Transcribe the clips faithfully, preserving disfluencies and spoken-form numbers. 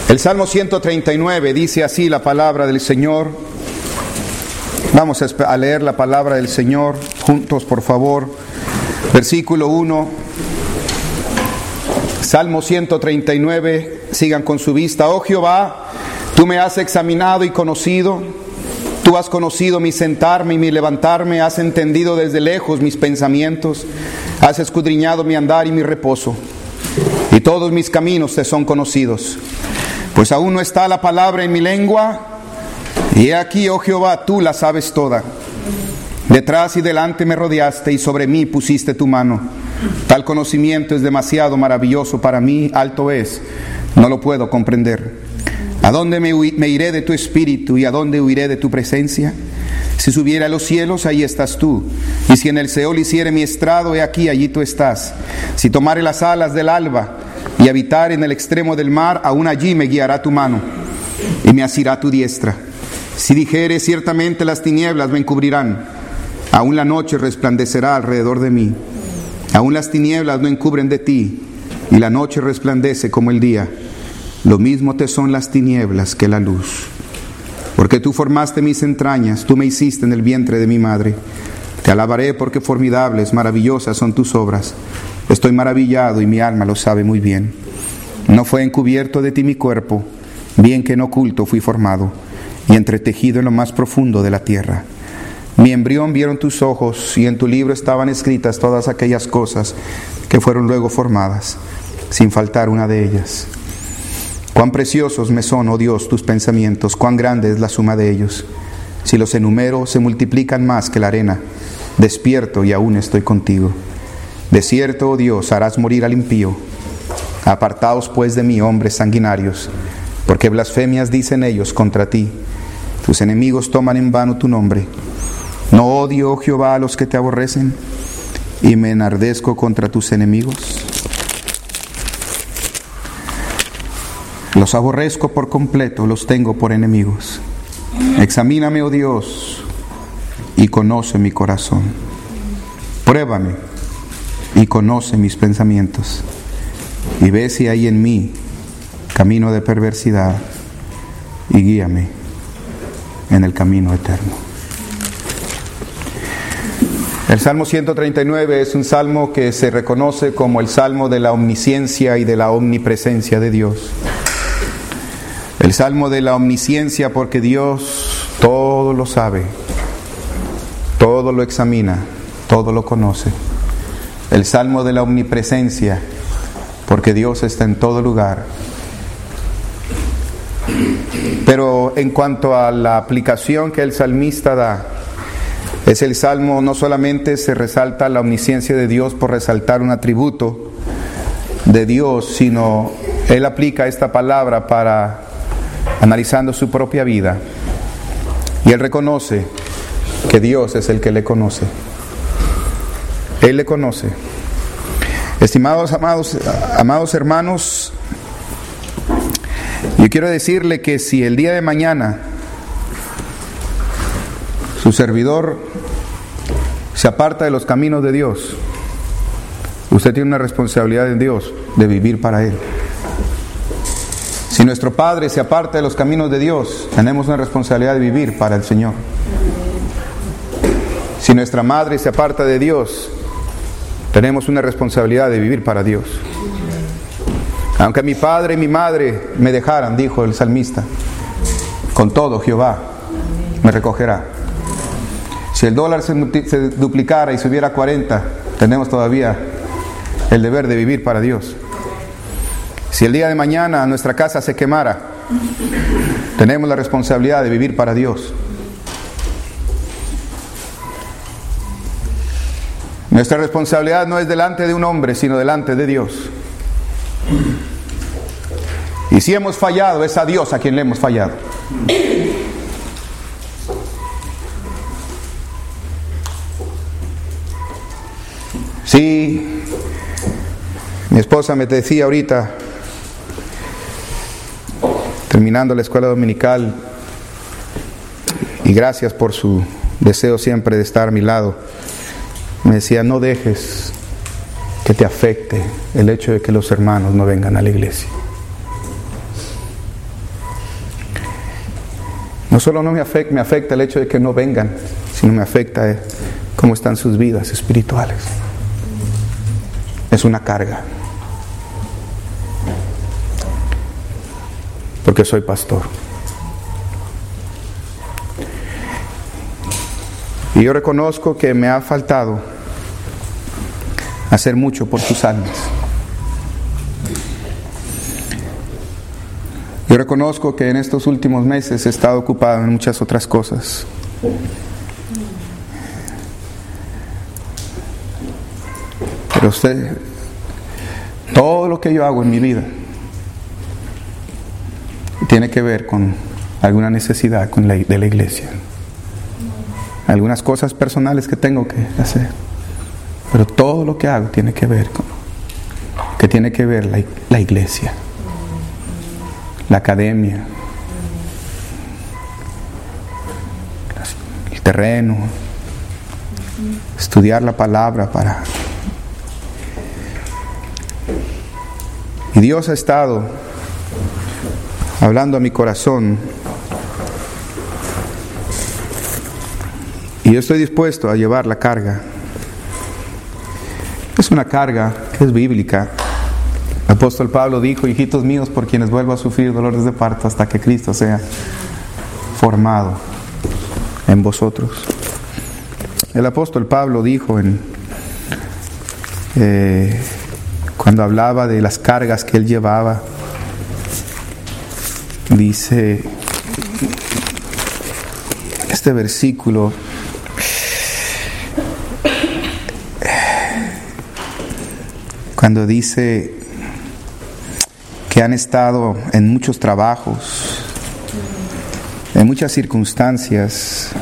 El Salmo ciento treinta y nueve dice así la palabra del Señor. Vamos a leer la palabra del Señor juntos, por favor. Versículo uno. Salmo ciento treinta y nueve. Sigan con su vista. Oh Jehová, tú me has examinado y conocido. Tú has conocido mi sentarme y mi levantarme. Has entendido desde lejos mis pensamientos. Has escudriñado mi andar y mi reposo. Y todos mis caminos te son conocidos. Pues aún no está la palabra en mi lengua. Y he aquí, oh Jehová, tú la sabes toda. Detrás y delante me rodeaste y sobre mí pusiste tu mano. Tal conocimiento es demasiado maravilloso para mí, alto es, no lo puedo comprender. ¿A dónde me, hu- me iré de tu espíritu y a dónde huiré de tu presencia? Si subiera a los cielos, ahí estás tú. Y si en el Seol hiciere mi estrado, he aquí, allí tú estás. Si tomare las alas del alba y habitar en el extremo del mar, aún allí me guiará tu mano y me asirá tu diestra. Si dijere, ciertamente las tinieblas me encubrirán, aún la noche resplandecerá alrededor de mí. Aún las tinieblas no encubren de ti, y la noche resplandece como el día. Lo mismo te son las tinieblas que la luz. Porque tú formaste mis entrañas, tú me hiciste en el vientre de mi madre. Te alabaré porque formidables, maravillosas son tus obras. Estoy maravillado y mi alma lo sabe muy bien. No fue encubierto de ti mi cuerpo, bien que en oculto fui formado y entretejido en lo más profundo de la tierra. Mi embrión vieron tus ojos, y en tu libro estaban escritas todas aquellas cosas que fueron luego formadas, sin faltar una de ellas. Cuán preciosos me son, oh Dios, tus pensamientos, cuán grande es la suma de ellos. Si los enumero, se multiplican más que la arena. Despierto y aún estoy contigo. De cierto, oh Dios, harás morir al impío. Apartaos pues de mí, hombres sanguinarios, porque blasfemias dicen ellos contra ti. Tus enemigos toman en vano tu nombre. No odio, oh Jehová, a los que te aborrecen, y me enardezco contra tus enemigos. Los aborrezco por completo, los tengo por enemigos. Examíname, oh Dios, y conoce mi corazón. Pruébame y conoce mis pensamientos, y ve si hay en mí camino de perversidad, y guíame en el camino eterno. El Salmo ciento treinta y nueve es un salmo que se reconoce como el salmo de la omnisciencia y de la omnipresencia de Dios. El salmo de la omnisciencia porque Dios todo lo sabe, todo lo examina, todo lo conoce. El salmo de la omnipresencia porque Dios está en todo lugar. Pero en cuanto a la aplicación que el salmista da, es el salmo, no solamente se resalta la omnisciencia de Dios por resaltar un atributo de Dios, sino él aplica esta palabra para analizando su propia vida, y él reconoce que Dios es el que le conoce. Él le conoce. Estimados amados, amados hermanos, yo quiero decirle que si el día de mañana su servidor se aparta de los caminos de Dios, usted tiene una responsabilidad en Dios de vivir para Él. Si nuestro padre se aparta de los caminos de Dios, tenemos una responsabilidad de vivir para el Señor. Si nuestra madre se aparta de Dios, tenemos una responsabilidad de vivir para Dios. Aunque mi padre y mi madre me dejaran, dijo el salmista, con todo Jehová me recogerá. Si el dólar se, multi- se duplicara y subiera a cuarenta, tenemos todavía el deber de vivir para Dios. Si el día de mañana nuestra casa se quemara, tenemos la responsabilidad de vivir para Dios. Nuestra responsabilidad no es delante de un hombre, sino delante de Dios. Y si hemos fallado, es a Dios a quien le hemos fallado. Sí, mi esposa me decía ahorita, terminando la escuela dominical, y gracias por su deseo siempre de estar a mi lado, me decía, no dejes que te afecte el hecho de que los hermanos no vengan a la iglesia. No solo no me afecta, me afecta el hecho de que no vengan, sino me afecta eh, cómo están sus vidas espirituales. Es una carga. Porque soy pastor. Y yo reconozco que me ha faltado hacer mucho por sus almas. Yo reconozco que en estos últimos meses he estado ocupado en muchas otras cosas. Pero usted, todo lo que yo hago en mi vida tiene que ver con alguna necesidad con la, de la iglesia. Algunas cosas personales que tengo que hacer. Pero todo lo que hago tiene que ver con, que tiene que ver la, la iglesia. La academia, el terreno, estudiar la palabra para... Y Dios ha estado hablando a mi corazón y yo estoy dispuesto a llevar la carga. Es una carga que es bíblica. El apóstol Pablo dijo: hijitos míos, por quienes vuelvo a sufrir dolores de parto hasta que Cristo sea formado en vosotros. El apóstol Pablo dijo en eh, cuando hablaba de las cargas que él llevaba, dice este versículo, cuando dice que han estado en muchos trabajos, en muchas circunstancias,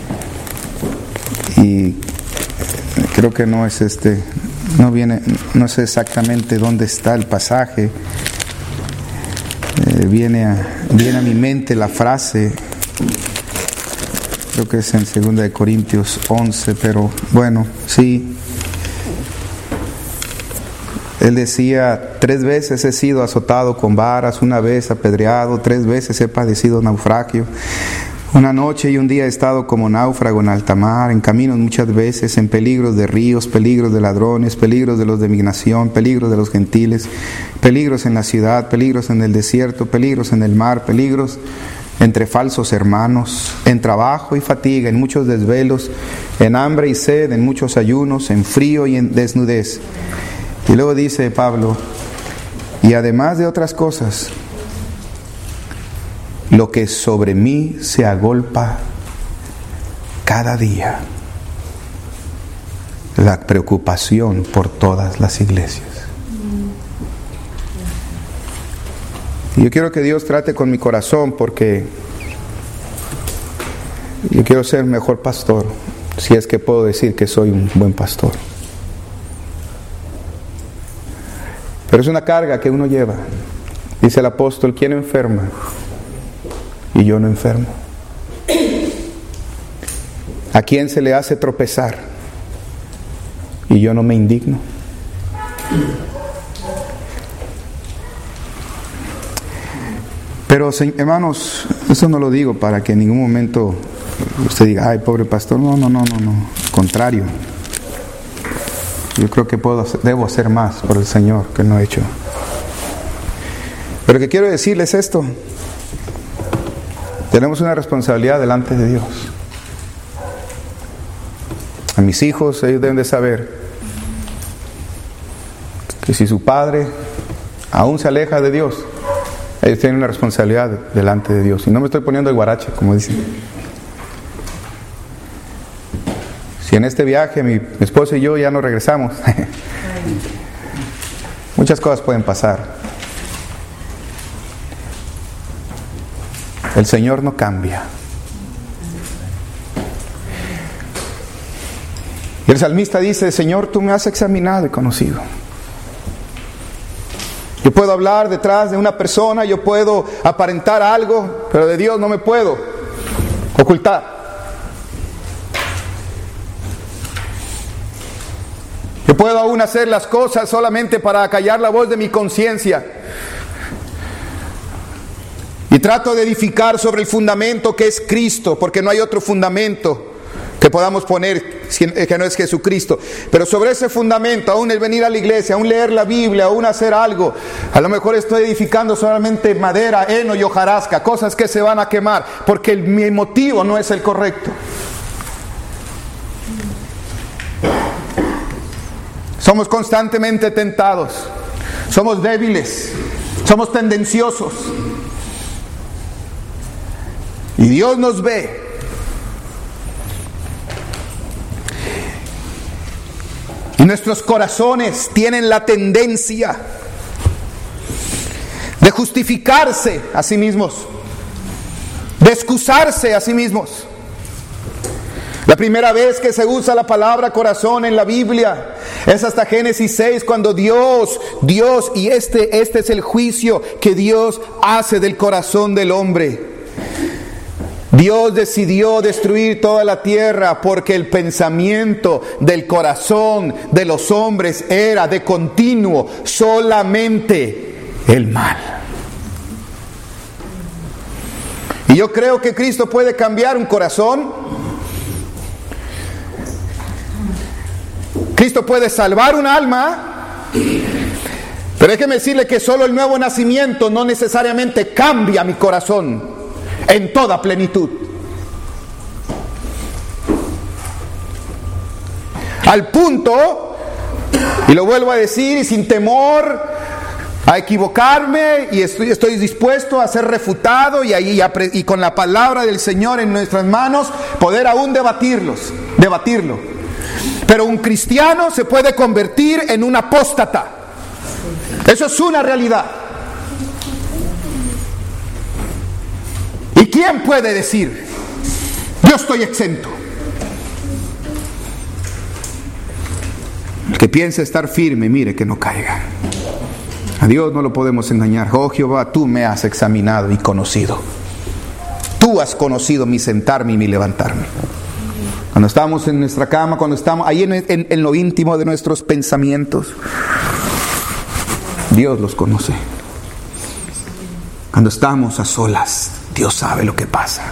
y creo que no es este, no viene, no sé exactamente dónde está el pasaje, eh, viene a, viene a mi mente la frase, creo que es en segunda de Corintios once, pero bueno, sí. Él decía: tres veces he sido azotado con varas, una vez apedreado, tres veces he padecido naufragio. Una noche y un día he estado como náufrago en alta mar, en caminos muchas veces, en peligros de ríos, peligros de ladrones, peligros de los de mi nación, peligros de los gentiles, peligros en la ciudad, peligros en el desierto, peligros en el mar, peligros entre falsos hermanos, en trabajo y fatiga, en muchos desvelos, en hambre y sed, en muchos ayunos, en frío y en desnudez. Y luego dice Pablo: y además de otras cosas, lo que sobre mí se agolpa cada día, la preocupación por todas las iglesias. Y yo quiero que Dios trate con mi corazón, porque yo quiero ser mejor pastor, si es que puedo decir que soy un buen pastor. Pero es una carga que uno lleva. Dice el apóstol: ¿quién enferma? Y yo no enfermo. ¿A quién se le hace tropezar? Y yo no me indigno. Pero hermanos, eso no lo digo para que en ningún momento usted diga: ay, pobre pastor. No, no, no, no, no. Contrario. Yo creo que puedo, debo hacer más por el Señor que no he hecho. Pero que quiero decirles esto: tenemos una responsabilidad delante de Dios. A mis hijos, ellos deben de saber que si su padre aún se aleja de Dios, ellos tienen una responsabilidad delante de Dios. Y no me estoy poniendo el guarache, como dicen. Si en este viaje mi, mi esposo y yo ya no regresamos, muchas cosas pueden pasar. El Señor no cambia. Y el salmista dice: Señor, tú me has examinado y conocido. Yo puedo hablar detrás de una persona, yo puedo aparentar algo, pero de Dios no me puedo ocultar. Yo puedo aún hacer las cosas solamente para acallar la voz de mi conciencia. Y trato de edificar sobre el fundamento que es Cristo, porque no hay otro fundamento que podamos poner que no es Jesucristo. Pero sobre ese fundamento, aún el venir a la iglesia, aún leer la Biblia, aún hacer algo, a lo mejor estoy edificando solamente madera, heno y hojarasca, cosas que se van a quemar, porque el, mi motivo no es el correcto. Somos constantemente tentados, somos débiles, somos tendenciosos. Y Dios nos ve. Y nuestros corazones tienen la tendencia de justificarse a sí mismos, de excusarse a sí mismos. La primera vez que se usa la palabra corazón en la Biblia es hasta Génesis seis, cuando Dios, Dios, y este, este es el juicio que Dios hace del corazón del hombre. Dios decidió destruir toda la tierra porque el pensamiento del corazón de los hombres era de continuo solamente el mal. Y yo creo que Cristo puede cambiar un corazón. Cristo puede salvar un alma. Pero déjeme decirle que solo el nuevo nacimiento no necesariamente cambia mi corazón en toda plenitud. Al punto, y lo vuelvo a decir, y sin temor a equivocarme, y estoy, estoy dispuesto a ser refutado, y, ahí, y con la palabra del Señor en nuestras manos, poder aún debatirlos, debatirlo. Pero un cristiano se puede convertir en un apóstata. Eso es una realidad. ¿Y quién puede decir, yo estoy exento? El que piensa estar firme, mire que no caiga. A Dios no lo podemos engañar. Oh Jehová, tú me has examinado y conocido. Tú has conocido mi sentarme y mi levantarme. Cuando estamos en nuestra cama, cuando estamos ahí en, en, en lo íntimo de nuestros pensamientos, Dios los conoce. Cuando estamos a solas, Dios sabe lo que pasa.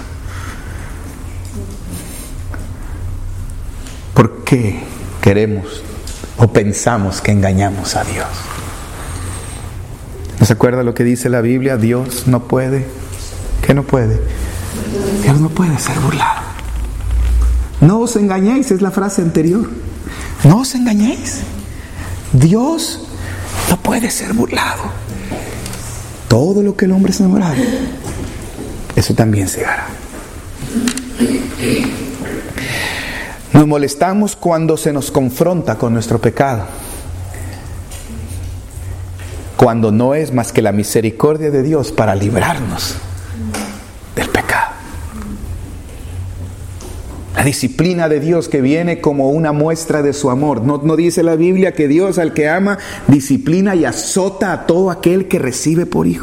¿Por qué queremos o pensamos que engañamos a Dios? ¿No se acuerda lo que dice la Biblia? Dios no puede. ¿Qué no puede? Dios no puede ser burlado. No os engañéis, es la frase anterior. No os engañéis. Dios no puede ser burlado. Todo lo que el hombre es enamorado, eso también se hará. Nos molestamos cuando se nos confronta con nuestro pecado, cuando no es más que la misericordia de Dios para librarnos del pecado. La disciplina de Dios que viene como una muestra de su amor. ¿No, no dice la Biblia que Dios al que ama disciplina y azota a todo aquel que recibe por hijo?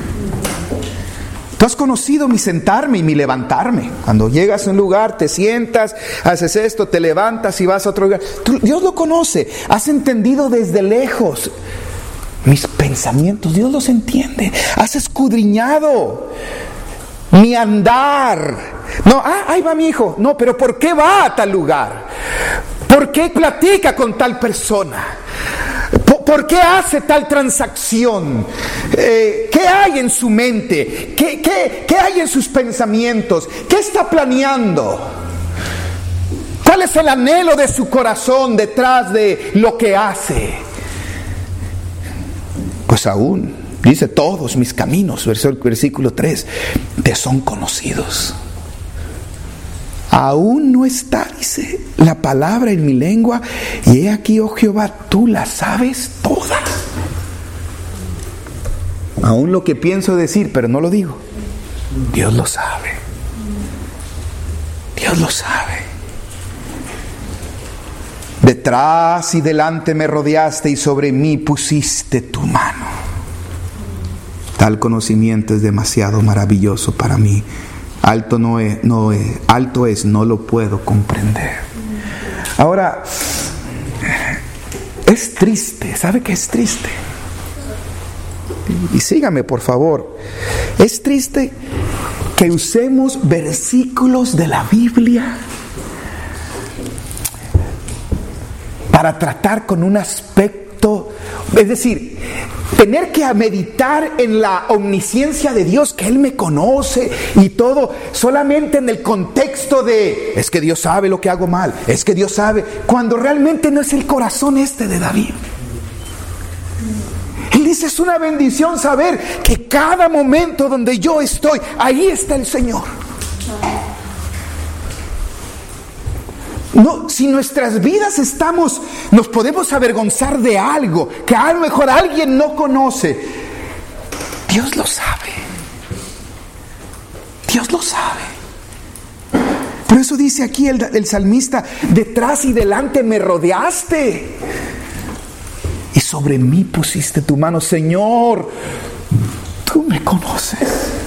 Tú has conocido mi sentarme y mi levantarme. Cuando llegas a un lugar, te sientas, haces esto, te levantas y vas a otro lugar. Tú, Dios lo conoce. Has entendido desde lejos mis pensamientos. Dios los entiende. Has escudriñado mi andar. No, ah, ahí va mi hijo. No, pero ¿por qué va a tal lugar? ¿Por qué platica con tal persona? ¿Por, ¿por qué hace tal transacción? Eh, ¿Qué hay en su mente? ¿Qué, qué, ¿Qué hay en sus pensamientos? ¿Qué está planeando? ¿Cuál es el anhelo de su corazón detrás de lo que hace? Pues aún, dice, todos mis caminos, versículo tres, te son conocidos. Aún no está, dice, la palabra en mi lengua, y he aquí, oh Jehová, tú la sabes toda. Aún lo que pienso decir, pero no lo digo, Dios lo sabe. Dios lo sabe. Detrás y delante me rodeaste y sobre mí pusiste tu mano. Tal conocimiento es demasiado maravilloso para mí. Alto no es, no es, alto es, no lo puedo comprender. Ahora, es triste, ¿sabe qué es triste? y sígame por favor, es triste que usemos versículos de la Biblia para tratar con un aspecto, es decir, tener que meditar en la omnisciencia de Dios, que Él me conoce y todo, solamente en el contexto de, es que Dios sabe lo que hago mal, es que Dios sabe, cuando realmente no es el corazón este de David. Él dice, es una bendición saber que cada momento donde yo estoy, ahí está el Señor. No, si nuestras vidas estamos, nos podemos avergonzar de algo que a lo mejor alguien no conoce, Dios lo sabe. Dios lo sabe. Por eso dice aquí el, el salmista, detrás y delante me rodeaste y sobre mí pusiste tu mano. Señor, tú me conoces.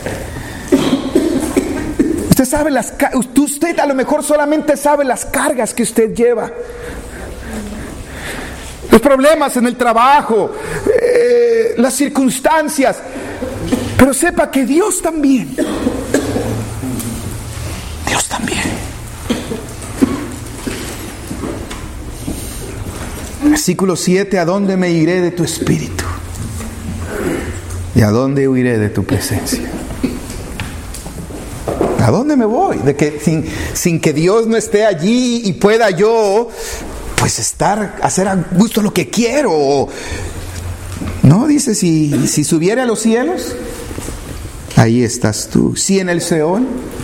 Usted sabe las, usted a lo mejor solamente sabe las cargas que usted lleva, los problemas en el trabajo, eh, las circunstancias, pero sepa que Dios también, Dios también. Versículo siete, ¿a dónde me iré de tu espíritu? ¿Y a dónde huiré de tu presencia? ¿A dónde me voy? De que sin, sin que Dios no esté allí y pueda yo pues estar, hacer a gusto lo que quiero. No, dice, si, si subiera a los cielos, ahí estás tú. Si en el Seol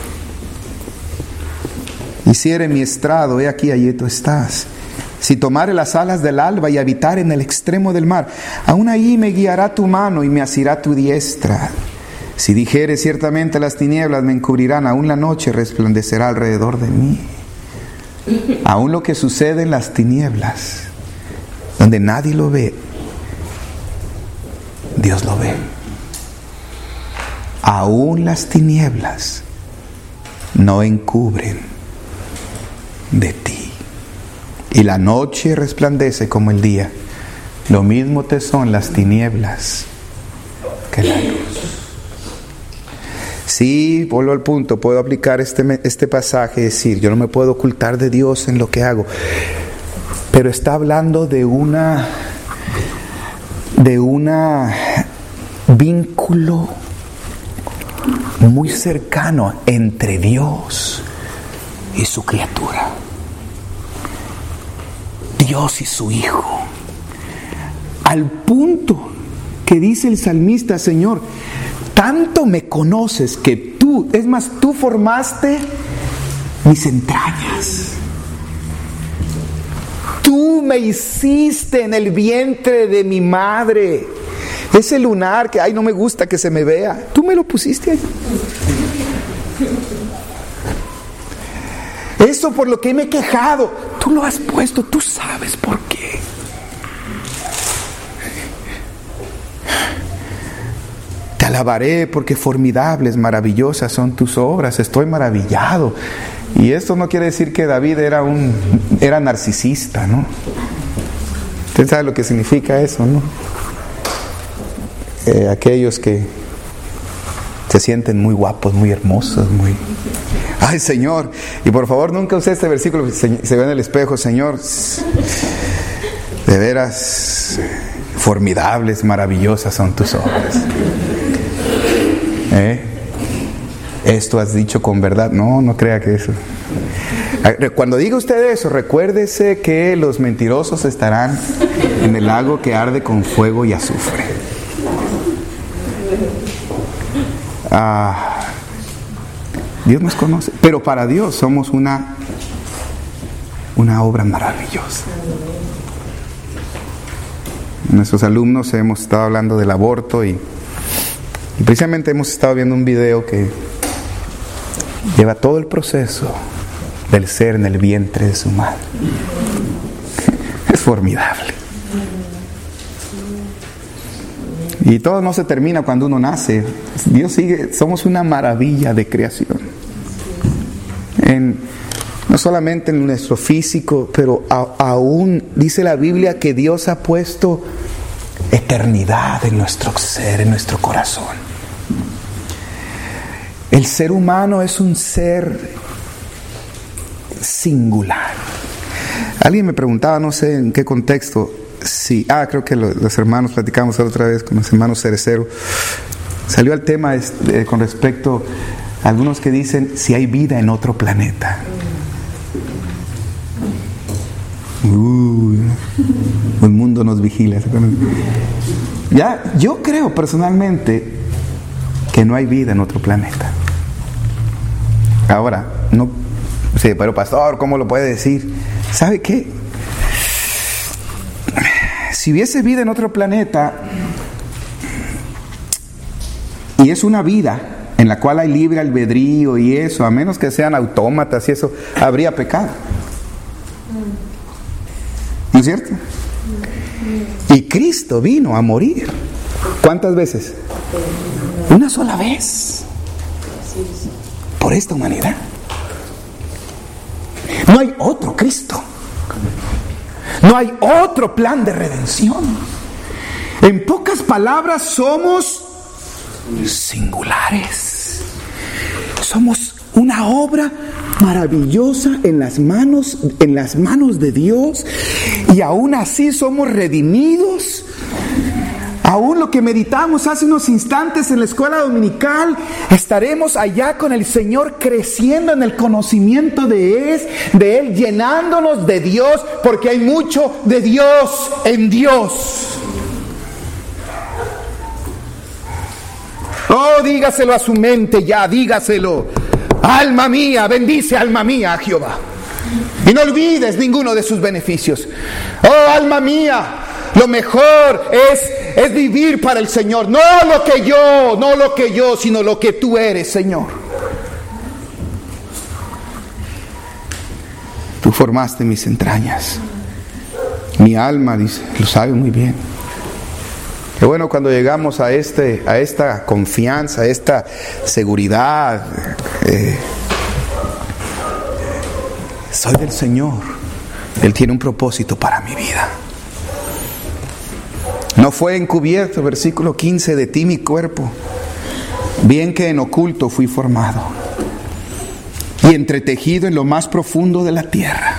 hiciere mi estrado, he aquí, allí tú estás. Si tomare las alas del alba y habitar en el extremo del mar, aún ahí me guiará tu mano y me asirá tu diestra. Si dijere, ciertamente las tinieblas me encubrirán, aún la noche resplandecerá alrededor de mí. Aún lo que sucede en las tinieblas, donde nadie lo ve, Dios lo ve. Aún las tinieblas no encubren de ti. Y la noche resplandece como el día. Lo mismo te son las tinieblas que la luz. Sí, vuelvo al punto, puedo aplicar este, este pasaje y decir, yo no me puedo ocultar de Dios en lo que hago. Pero está hablando de una, de una vínculo muy cercano entre Dios y su criatura. Dios y su Hijo. Al punto que dice el salmista, Señor, tanto me conoces que tú, es más, tú formaste mis entrañas. Tú me hiciste en el vientre de mi madre. Ese lunar que, ay, no me gusta que se me vea. Tú me lo pusiste ahí. Eso por lo que me he quejado, tú lo has puesto, tú sabes por qué. Te alabaré porque formidables, maravillosas son tus obras. Estoy maravillado. Y esto no quiere decir que David era un era narcisista, ¿no? Usted sabe lo que significa eso, ¿no? Eh, aquellos que se sienten muy guapos, muy hermosos, muy... Ay, Señor, y por favor nunca use este versículo, se, se ve en el espejo, Señor, de veras formidables, maravillosas son tus obras. ¿Eh? Esto has dicho con verdad. No, no crea que eso. Cuando diga usted eso, recuérdese que los mentirosos estarán en el lago que arde con fuego y azufre. Ah, Dios nos conoce, pero para Dios somos una una obra maravillosa. Nuestros alumnos hemos estado hablando del aborto y, y precisamente hemos estado viendo un video que lleva todo el proceso del ser en el vientre de su madre. Es formidable. Y todo no se termina cuando uno nace. Dios sigue, somos una maravilla de creación. En, no solamente en nuestro físico, pero a, aún dice la Biblia que Dios ha puesto eternidad en nuestro ser, en nuestro corazón. El ser humano es un ser singular. Alguien me preguntaba, no sé en qué contexto, si, ah, creo que los, los hermanos platicamos otra vez con los hermanos Cerecero. Salió el tema este, con respecto a algunos que dicen si hay vida en otro planeta. Uy, el mundo nos vigila. Ya, yo creo personalmente que no hay vida en otro planeta. Ahora, no, sí, pero pastor, ¿cómo lo puede decir? ¿Sabe qué? Si hubiese vida en otro planeta y es una vida en la cual hay libre albedrío y eso, a menos que sean autómatas y eso, habría pecado. ¿No es cierto? Y Cristo vino a morir. ¿Cuántas veces? Una sola vez. Por esta humanidad. No hay otro Cristo. No hay otro plan de redención. En pocas palabras, somos singulares. Somos una obra maravillosa en las manos, en las manos de Dios, y aún así somos redimidos. Aún lo que meditamos hace unos instantes en la escuela dominical, estaremos allá con el Señor creciendo en el conocimiento de Él, de Él, llenándonos de Dios, porque hay mucho de Dios en Dios. Oh, dígaselo a su mente ya, dígaselo. Alma mía, bendice alma mía a Jehová. Y no olvides ninguno de sus beneficios. Oh, alma mía, lo mejor es, es vivir para el Señor. No lo que yo, no lo que yo, sino lo que tú eres, Señor. Tú formaste mis entrañas. Mi alma, dice, lo sabe muy bien. Qué bueno cuando llegamos a este, a esta confianza, a esta seguridad. Eh, soy del Señor. Él tiene un propósito para mi vida. No fue encubierto, versículo quince, de ti mi cuerpo, bien que en oculto fui formado y entretejido en lo más profundo de la tierra.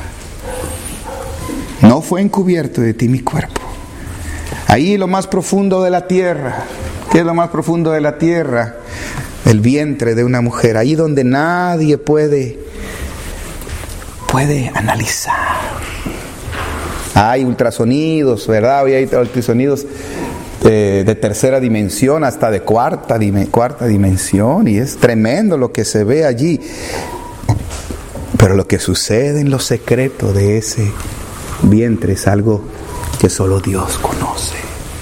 No fue encubierto de ti mi cuerpo. Ahí lo más profundo de la tierra. ¿Qué es lo más profundo de la tierra? El vientre de una mujer. Ahí donde nadie puede, puede analizar. Hay ultrasonidos, ¿verdad? Hoy hay ultrasonidos de, de tercera dimensión, hasta de cuarta, dime, cuarta dimensión. Y es tremendo lo que se ve allí. Pero lo que sucede en lo secreto de ese vientre es algo que solo Dios conoce.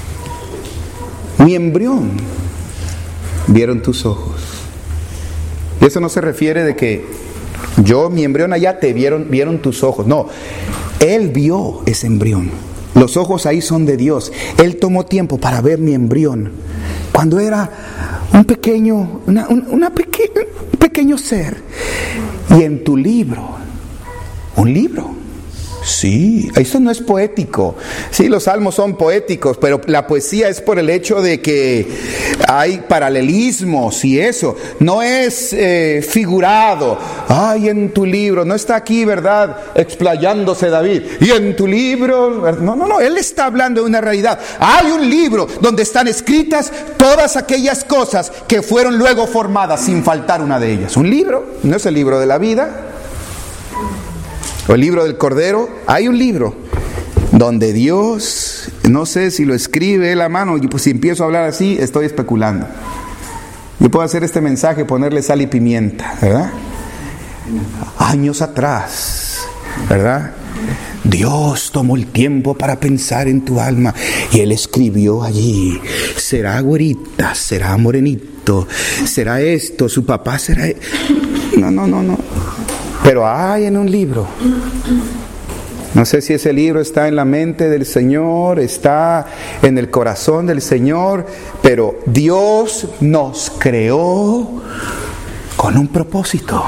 Mi embrión vieron tus ojos. Y eso no se refiere de que yo, mi embrión allá, te vieron, vieron tus ojos. No, Él vio ese embrión. Los ojos ahí son de Dios. Él tomó tiempo para ver mi embrión cuando era un pequeño, una, una, una peque, un pequeño ser. Y en tu libro, un libro. Sí, eso no es poético. Sí, los salmos son poéticos, pero la poesía es por el hecho de que hay paralelismos y eso. No es eh, figurado. Ay, en tu libro, no está aquí, ¿verdad? Explayándose David. Y en tu libro, no, no, no, él está hablando de una realidad. Hay un libro donde están escritas todas aquellas cosas que fueron luego formadas sin faltar una de ellas. Un libro, no es el libro de la vida. O el libro del Cordero. Hay un libro donde Dios, no sé si lo escribe él a mano, y pues si empiezo a hablar así, estoy especulando. Yo puedo hacer este mensaje, ponerle sal y pimienta, ¿verdad? Años atrás, ¿verdad? Dios tomó el tiempo para pensar en tu alma y Él escribió allí: será güerita, será morenito, será esto, su papá será... No, no, no, no. Pero hay en un libro. No sé si ese libro está en la mente del Señor, está en el corazón del Señor, pero Dios nos creó con un propósito,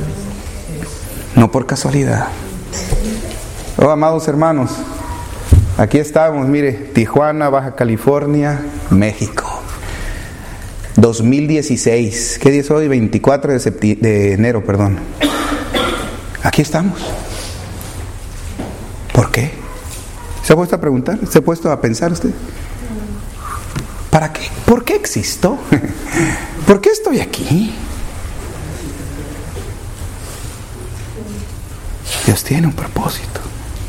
no por casualidad. Oh, amados hermanos, Aquí estamos, mire, Tijuana, Baja California, México. dos mil dieciséis. ¿Qué día es hoy? veinticuatro de, septi- de enero, perdón. Aquí estamos. ¿Por qué? ¿Se ha puesto a preguntar? ¿Se ha puesto a pensar usted? ¿Para qué? ¿Por qué existo? ¿Por qué estoy aquí? Dios tiene un propósito.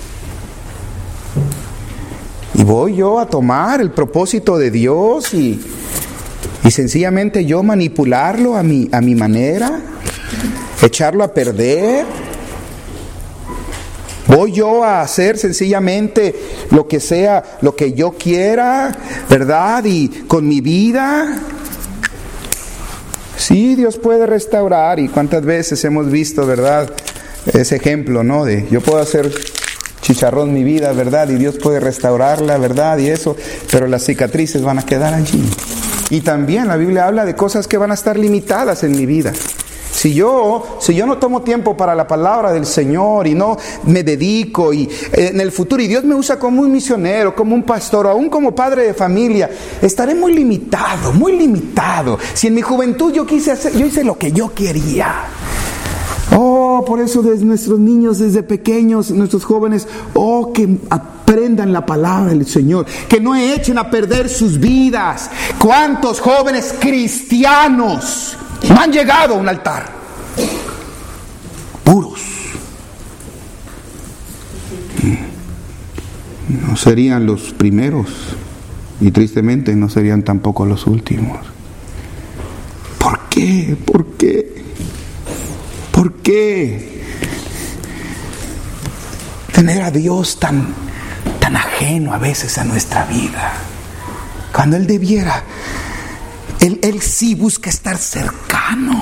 Y voy yo a tomar el propósito de Dios y, y sencillamente yo manipularlo a mi, a mi manera, echarlo a perder. Voy yo a hacer sencillamente lo que sea, lo que yo quiera, ¿verdad? Y con mi vida. Sí, Dios puede restaurar. Y cuántas veces hemos visto, ¿verdad? Ese ejemplo, ¿no? De yo puedo hacer chicharrón mi vida, ¿verdad? Y Dios puede restaurarla, ¿verdad? Y eso, pero las cicatrices van a quedar allí. Y también la Biblia habla de cosas que van a estar limitadas en mi vida. Si yo, si yo no tomo tiempo para la palabra del Señor y no me dedico y en el futuro, y Dios me usa como un misionero, como un pastor, o aún como padre de familia, estaré muy limitado, muy limitado. Si en mi juventud yo quise hacer, yo hice lo que yo quería. Oh, por eso desde nuestros niños, desde pequeños, nuestros jóvenes, oh, que aprendan la palabra del Señor, que no echen a perder sus vidas. ¿Cuántos jóvenes cristianos no han llegado a un altar? Puros. No serían los primeros y tristemente no serían tampoco los últimos. ¿Por qué? ¿Por qué? ¿Por qué tener a Dios tan, tan ajeno a veces a nuestra vida? Cuando Él debiera, Él, Él sí busca estar cercano.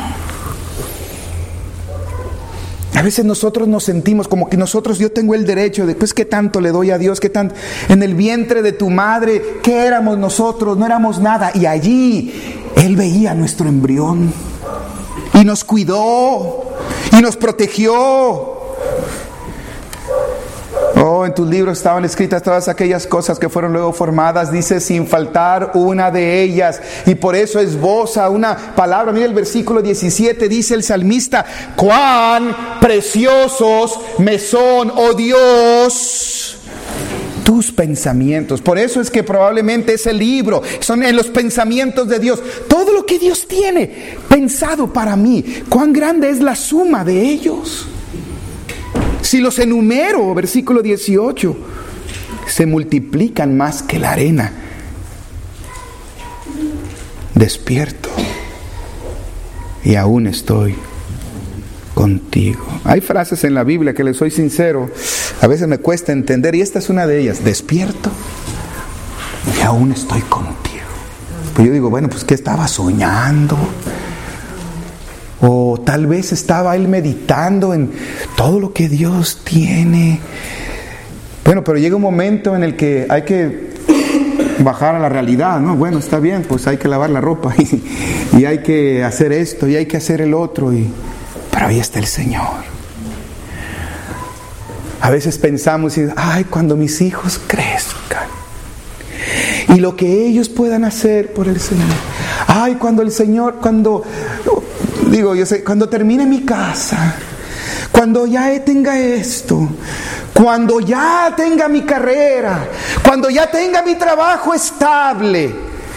A veces nosotros nos sentimos como que nosotros, yo tengo el derecho de, pues, ¿qué tanto le doy a Dios? ¿Qué tanto? En el vientre de tu madre, ¿qué éramos nosotros? No éramos nada. Y allí Él veía nuestro embrión y nos cuidó y nos protegió. Oh, en tus libros estaban escritas todas aquellas cosas que fueron luego formadas, dice, sin faltar una de ellas. Y por eso esboza una palabra. Mira el versículo diecisiete, dice el salmista: cuán preciosos me son, oh Dios, tus pensamientos. Por eso es que probablemente ese libro son en los pensamientos de Dios. Todo lo que Dios tiene pensado para mí, cuán grande es la suma de ellos. Si los enumero, versículo dieciocho, se multiplican más que la arena. Despierto y aún estoy contigo. Hay frases en la Biblia que, les soy sincero, a veces me cuesta entender, y esta es una de ellas: despierto y aún estoy contigo. Pues yo digo, bueno, pues ¿qué estaba soñando? O tal vez estaba él meditando en todo lo que Dios tiene. Bueno, pero llega un momento en el que hay que bajar a la realidad, ¿no? Bueno, está bien, pues hay que lavar la ropa y, y hay que hacer esto y hay que hacer el otro. Y, pero ahí está el Señor. A veces pensamos, y, ay, cuando mis hijos crezcan y lo que ellos puedan hacer por el Señor. Ay, cuando el Señor, cuando... Digo, yo sé, cuando termine mi casa, cuando ya tenga esto, cuando ya tenga mi carrera, cuando ya tenga mi trabajo estable.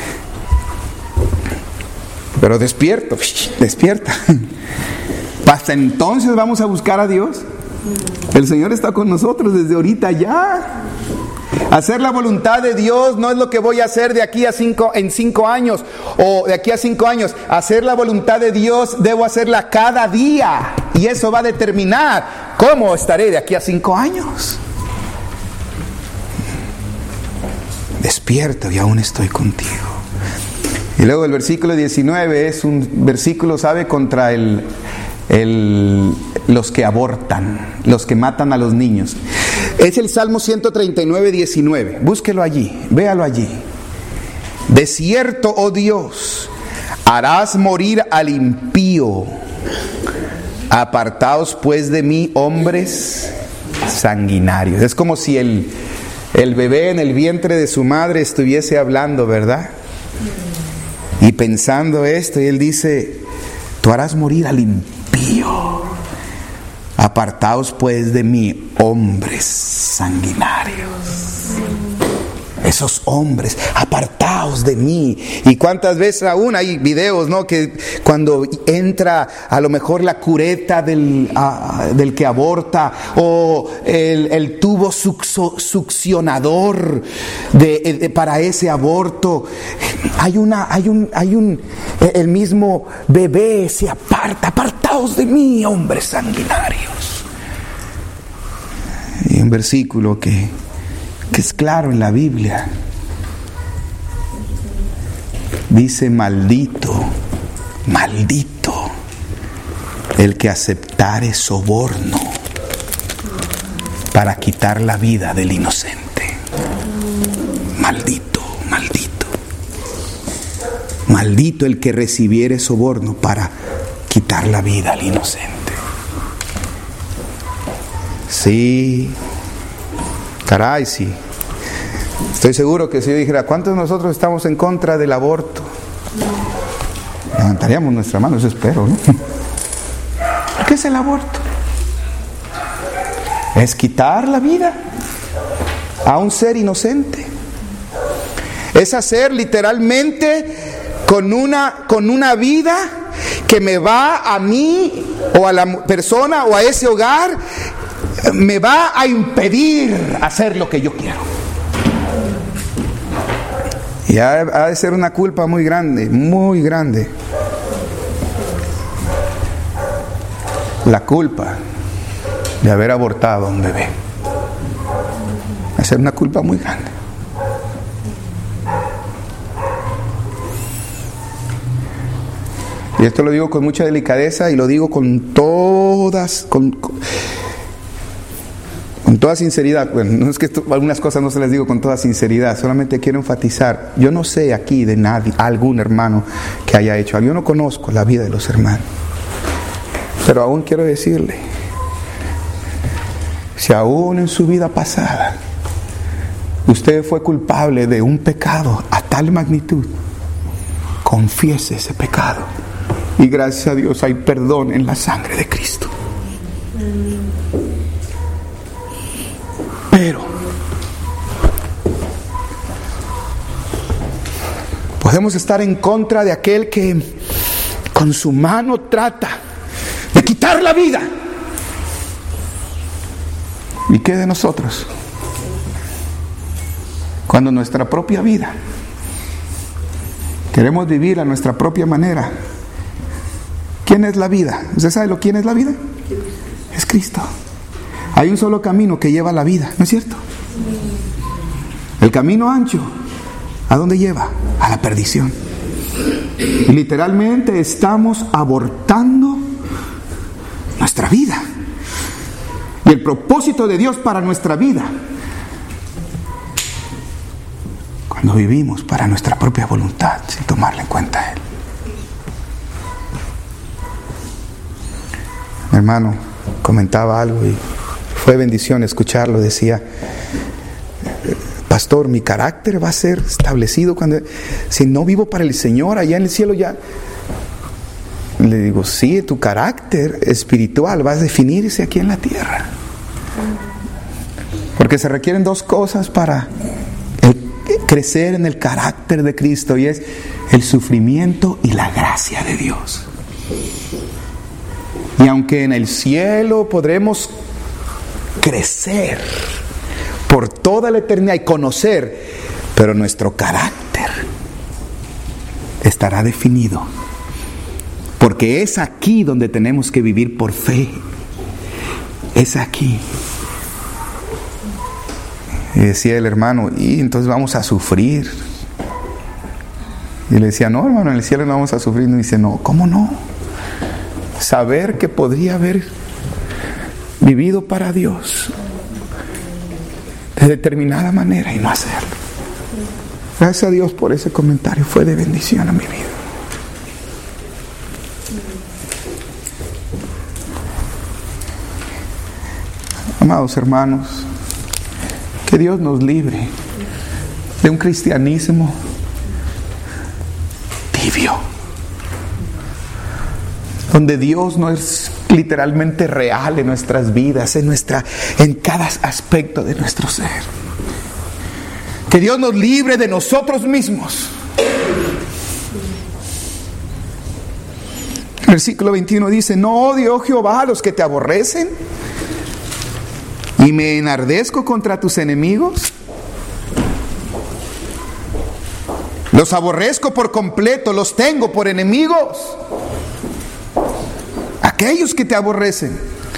Pero despierto, despierta. Hasta entonces vamos a buscar a Dios. El Señor está con nosotros desde ahorita ya. Hacer la voluntad de Dios no es lo que voy a hacer de aquí a cinco, en cinco años o de aquí a cinco años. Hacer la voluntad de Dios debo hacerla cada día, y eso va a determinar cómo estaré de aquí a cinco años. Despierto y aún estoy contigo. Y luego el versículo diecinueve es un versículo, ¿sabe?, contra el, el, los que abortan, los que matan a los niños. Es el Salmo ciento treinta y nueve, diecinueve. Búsquelo allí, véalo allí. De cierto, oh Dios, harás morir al impío. Apartaos pues de mí, hombres sanguinarios. Es como si el, el bebé en el vientre de su madre estuviese hablando, ¿verdad? Y pensando esto, y él dice: tú harás morir al impío. Apartaos pues de mí, hombres sanguinarios. Esos hombres, apartaos de mí. Y cuántas veces aún hay videos, ¿no? Que cuando entra a lo mejor la cureta del, uh, del que aborta, o el, el tubo sucso, succionador de, de, para ese aborto, hay una, hay un, hay un, el mismo bebé se aparta. Apartaos de mí, hombres sanguinarios. Y un versículo que que es claro en la Biblia, dice: maldito, maldito el que aceptare soborno para quitar la vida del inocente. Maldito, maldito. Maldito el que recibiere soborno para quitar la vida al inocente. Sí. Caray, sí. Estoy seguro que si yo dijera: ¿cuántos de nosotros estamos en contra del aborto? Levantaríamos nuestra mano, eso espero, ¿no? ¿Qué es el aborto? Es quitar la vida a un ser inocente. Es hacer literalmente con una, con una vida que me va a mí, o a la persona, o a ese hogar, me va a impedir hacer lo que yo quiero. Y ha, ha de ser una culpa muy grande, muy grande. La culpa de haber abortado a un bebé. Va a ser una culpa muy grande. Y esto lo digo con mucha delicadeza, y lo digo con todas, con, con, con toda sinceridad. Bueno, no es que esto, algunas cosas no se las digo con toda sinceridad, solamente quiero enfatizar. Yo no sé aquí de nadie, algún hermano que haya hecho algo. Yo no conozco la vida de los hermanos. Pero aún quiero decirle, si aún en su vida pasada usted fue culpable de un pecado a tal magnitud, confiese ese pecado. Y gracias a Dios hay perdón en la sangre de Cristo. Pero podemos estar en contra de aquel que con su mano trata de quitar la vida. ¿Y qué de nosotros? Cuando nuestra propia vida queremos vivir a nuestra propia manera. ¿Quién es la vida? ¿Usted sabe lo quién es la vida? Es Cristo. Hay un solo camino que lleva a la vida, ¿no es cierto? El camino ancho, ¿a dónde lleva? A la perdición. Y literalmente estamos abortando nuestra vida. Y el propósito de Dios para nuestra vida, cuando vivimos para nuestra propia voluntad, sin tomarle en cuenta a Él. Mi hermano comentaba algo y fue bendición escucharlo. Decía: pastor, mi carácter va a ser establecido cuando, si no vivo para el Señor allá en el cielo ya. Le digo: sí, tu carácter espiritual va a definirse aquí en la tierra. Porque se requieren dos cosas para el, crecer en el carácter de Cristo, y es el sufrimiento y la gracia de Dios. Y aunque en el cielo podremos crecer por toda la eternidad y conocer, pero nuestro carácter estará definido, porque es aquí donde tenemos que vivir por fe. Es aquí. Y decía el hermano: y entonces vamos a sufrir. Y le decía: no, hermano, en el cielo no vamos a sufrir. Y dice: no, ¿cómo no? Saber que podría haber vivido para Dios de determinada manera y no hacerlo. Gracias a Dios por ese comentario, fue de bendición a mi vida. Amados hermanos, Que Dios nos libre de un cristianismo tibio, donde Dios no es literalmente real en nuestras vidas, en nuestra, en cada aspecto de nuestro ser. Que Dios nos libre de nosotros mismos. Versículo veintiuno dice: no odio, oh Jehová, a los que te aborrecen, y me enardezco contra tus enemigos. Los aborrezco por completo, los tengo por enemigos. Aquellos que te aborrecen.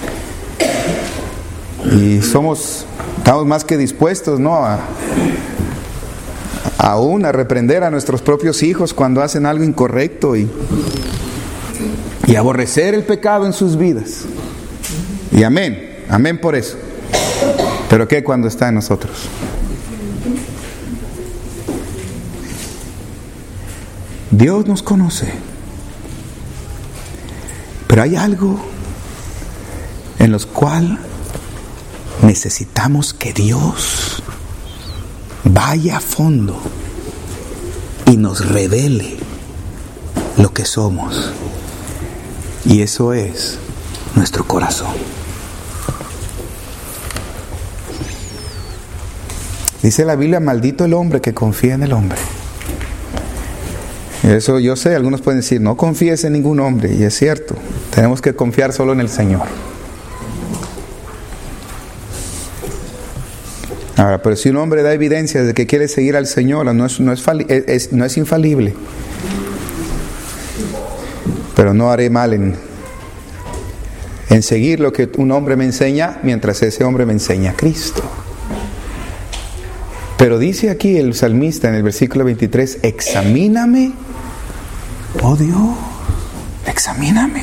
Y somos, estamos más que dispuestos, ¿no? A, aún a reprender a nuestros propios hijos cuando hacen algo incorrecto y, y aborrecer el pecado en sus vidas. Y amén, amén por eso. Pero ¿qué cuando está en nosotros? Dios nos conoce. Pero hay algo en los cual necesitamos que Dios vaya a fondo y nos revele lo que somos. Y eso es nuestro corazón. Dice la Biblia: maldito el hombre que confía en el hombre. Eso yo sé, algunos pueden decir: no confíes en ningún hombre, y es cierto, tenemos que confiar solo en el Señor. Ahora, pero si un hombre da evidencia de que quiere seguir al Señor, no es, no es, es, no es infalible. Pero no haré mal en, en seguir lo que un hombre me enseña, mientras ese hombre me enseña a Cristo. Pero dice aquí el salmista en el versículo veintitrés: examíname, oh Dios, examíname.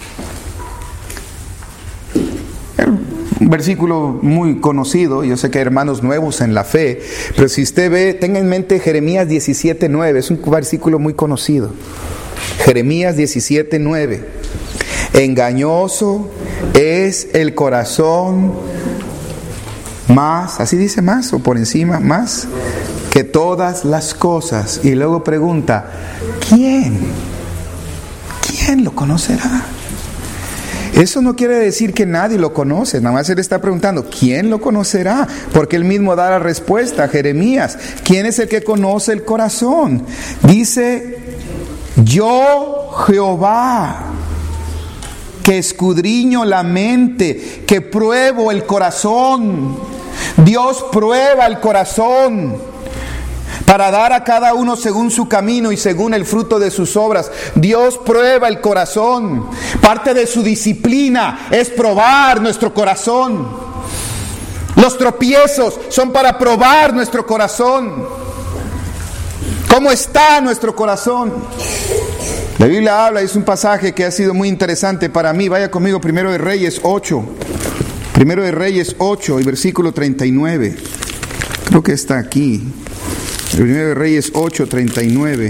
Un versículo muy conocido. Yo sé que hay hermanos nuevos en la fe, pero si usted ve, tenga en mente Jeremías diecisiete nueve, es un versículo muy conocido. Jeremías diecisiete nueve: engañoso es el corazón más, así dice, más o por encima, más que todas las cosas. Y luego pregunta: ¿quién? ¿Quién lo conocerá? Eso no quiere decir que nadie lo conoce, nada más él está preguntando: ¿quién lo conocerá? Porque él mismo da la respuesta a Jeremías: ¿quién es el que conoce el corazón? Dice: yo, Jehová, que escudriño la mente, que pruebo el corazón. Dios prueba el corazón para dar a cada uno según su camino y según el fruto de sus obras. Dios prueba el corazón. Parte de su disciplina es probar nuestro corazón. Los tropiezos son para probar nuestro corazón. ¿Cómo está nuestro corazón? La Biblia habla, es un pasaje que ha sido muy interesante para mí. Vaya conmigo, Primero de Reyes ocho. Primero de Reyes ocho y versículo treinta y nueve. Creo que está aquí. Primero de Reyes ocho, treinta y nueve.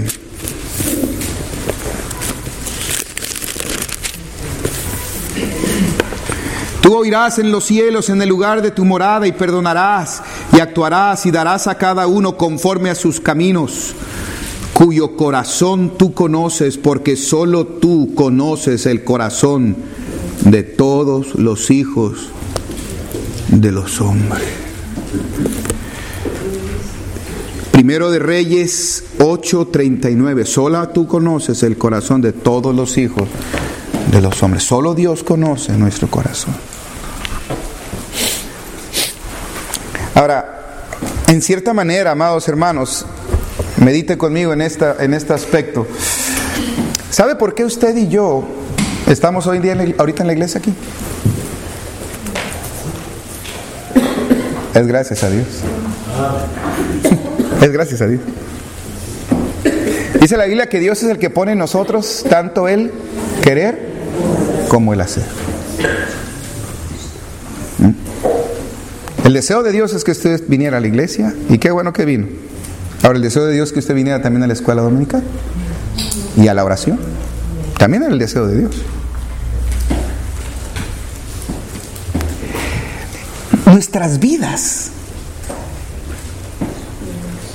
Tú oirás en los cielos en el lugar de tu morada y perdonarás y actuarás y darás a cada uno conforme a sus caminos, cuyo corazón tú conoces, porque solo tú conoces el corazón de todos los hijos de los hombres. Primero de Reyes ocho, treinta y nueve. Solo tú conoces el corazón de todos los hijos de los hombres. Solo Dios conoce nuestro corazón. Ahora, en cierta manera, amados hermanos, medite conmigo en, esta, en este aspecto. ¿Sabe por qué usted y yo estamos hoy en día, en la, ahorita en la iglesia aquí? Es gracias a Dios. Es gracias a Dios. Dice la Biblia que Dios es el que pone en nosotros tanto el querer como el hacer. ¿Mm? El deseo de Dios es que usted viniera a la iglesia, y qué bueno que vino. Ahora, el deseo de Dios es que usted viniera también a la escuela dominical y a la oración. También era el deseo de Dios. Nuestras vidas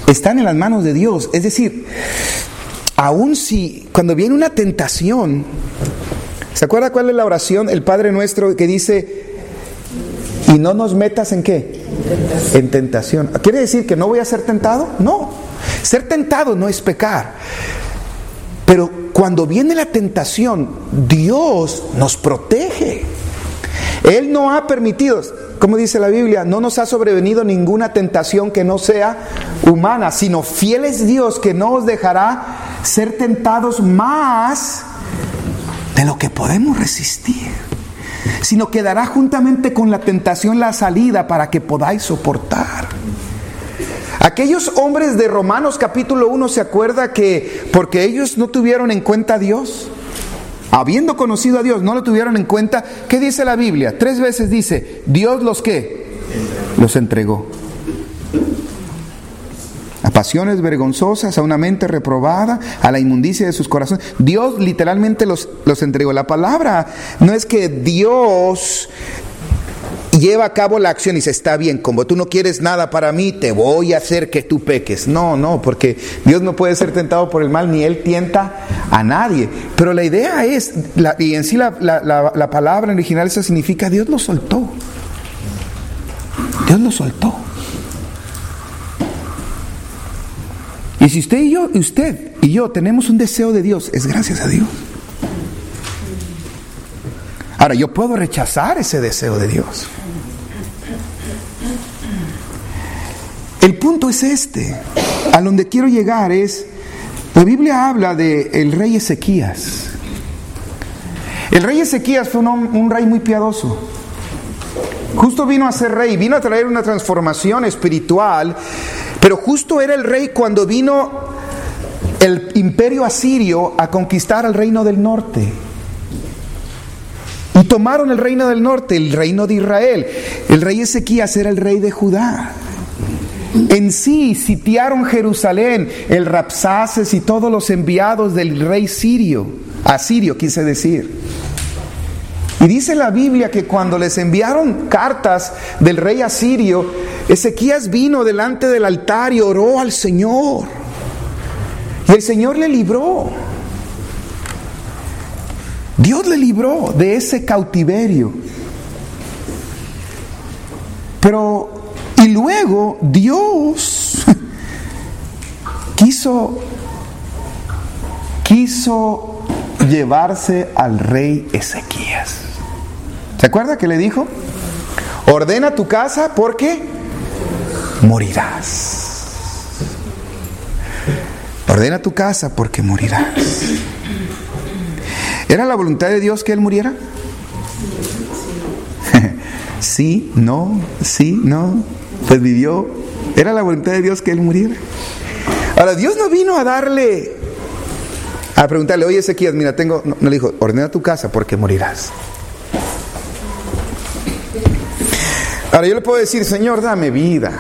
están en las manos de Dios. Es decir, aun si cuando viene una tentación, ¿se acuerda cuál es la oración? El Padre Nuestro que dice, y no nos metas ¿en qué? En tentación. ¿Quiere decir que no voy a ser tentado? No. Ser tentado no es pecar. Pero cuando viene la tentación, Dios nos protege. Él no ha permitido, como dice la Biblia, no nos ha sobrevenido ninguna tentación que no sea humana, sino fiel es Dios que no os dejará ser tentados más de lo que podemos resistir, sino que dará juntamente con la tentación la salida para que podáis soportar. Aquellos hombres de Romanos capítulo uno, ¿se acuerda que porque ellos no tuvieron en cuenta a Dios? Habiendo conocido a Dios, no lo tuvieron en cuenta. ¿Qué dice la Biblia? Tres veces dice, Dios los ¿qué? Los entregó a pasiones vergonzosas, a una mente reprobada, a la inmundicia de sus corazones. Dios literalmente los, los entregó. La palabra no es que Dios lleva a cabo la acción y dice, está bien, como tú no quieres nada para mí, te voy a hacer que tú peques. No, no, porque Dios no puede ser tentado por el mal, ni Él tienta a nadie. Pero la idea es, la, y en sí la, la, la, la palabra original eso significa, Dios lo soltó. Dios lo soltó. Y si usted y yo, usted y yo tenemos un deseo de Dios, es gracias a Dios. Ahora, yo puedo rechazar ese deseo de Dios. El punto es este, a donde quiero llegar es, la Biblia habla de el rey Ezequías. El rey Ezequías fue un, un rey muy piadoso. Justo vino a ser rey, vino a traer una transformación espiritual, pero justo era el rey cuando vino el imperio asirio a conquistar al reino del norte. Y tomaron el reino del norte, el reino de Israel. El rey Ezequías era el rey de Judá. En sí sitiaron Jerusalén, el Rabsaces y todos los enviados del rey sirio, asirio quise decir. Y dice la Biblia que cuando les enviaron cartas del rey asirio, Ezequías vino delante del altar y oró al Señor. Y el Señor le libró. Dios le libró de ese cautiverio. Pero, y luego Dios quiso, quiso llevarse al rey Ezequías. ¿Se acuerda que le dijo? Ordena tu casa porque morirás. Ordena tu casa porque morirás. ¿Era la voluntad de Dios que él muriera? Sí, no, sí, no. Pues vivió. ¿Era la voluntad de Dios que él muriera? Ahora, Dios no vino a darle, a preguntarle, oye Ezequías, mira, tengo, no, no le dijo, ordena tu casa porque morirás. Ahora yo le puedo decir, Señor, dame vida.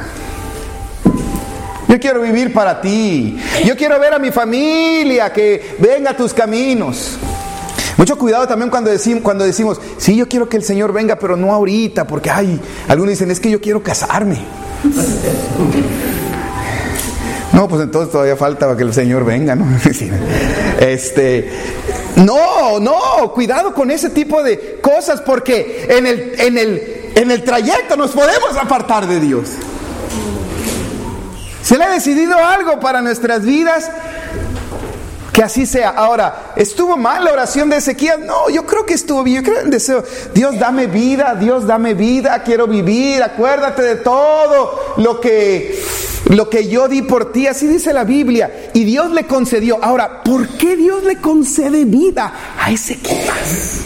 Yo quiero vivir para ti. Yo quiero ver a mi familia que venga a tus caminos. Mucho cuidado también cuando decimos, cuando decimos, sí, yo quiero que el Señor venga, pero no ahorita, porque ay, algunos dicen, es que yo quiero casarme. No, pues entonces todavía falta para que el Señor venga, ¿no? Este, no, no, cuidado con ese tipo de cosas, porque en el, en el, en el trayecto nos podemos apartar de Dios. Si Él ha decidido algo para nuestras vidas, que así sea. Ahora, ¿estuvo mal la oración de Ezequías? No, yo creo que estuvo bien. Yo creo el deseo, Dios dame vida, Dios dame vida, quiero vivir, acuérdate de todo lo que, lo que yo di por ti, así dice la Biblia, y Dios le concedió. Ahora, ¿por qué Dios le concede vida a Ezequías?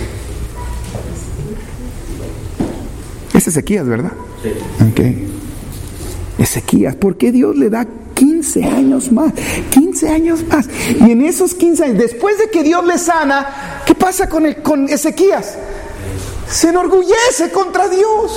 Es Ezequías, ¿verdad? Sí. Okay. Ezequías, ¿por qué Dios le da quince años más? quince años más. Y en esos quince años, después de que Dios le sana, ¿qué pasa con, el, con Ezequías? Se enorgullece contra Dios.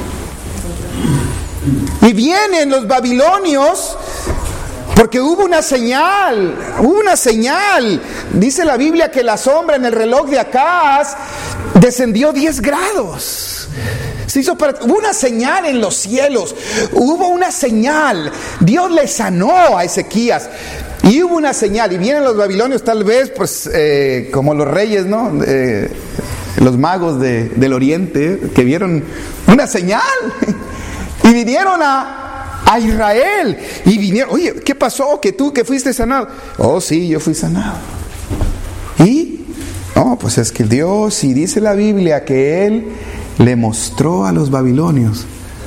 Y vienen los babilonios, porque hubo una señal, hubo una señal. Dice la Biblia que la sombra en el reloj de Acaz descendió diez grados. Se hizo para, hubo una señal en los cielos. Hubo una señal. Dios le sanó a Ezequías. Y hubo una señal. Y vienen los babilonios tal vez, pues, eh, como los reyes, ¿no? Eh, los magos de, del oriente, que vieron una señal. Y vinieron a, a Israel. Y vinieron, oye, ¿qué pasó? Que tú que fuiste sanado. Oh, sí, yo fui sanado. ¿Y? No, pues es que Dios, y dice la Biblia que Él le mostró a los babilonios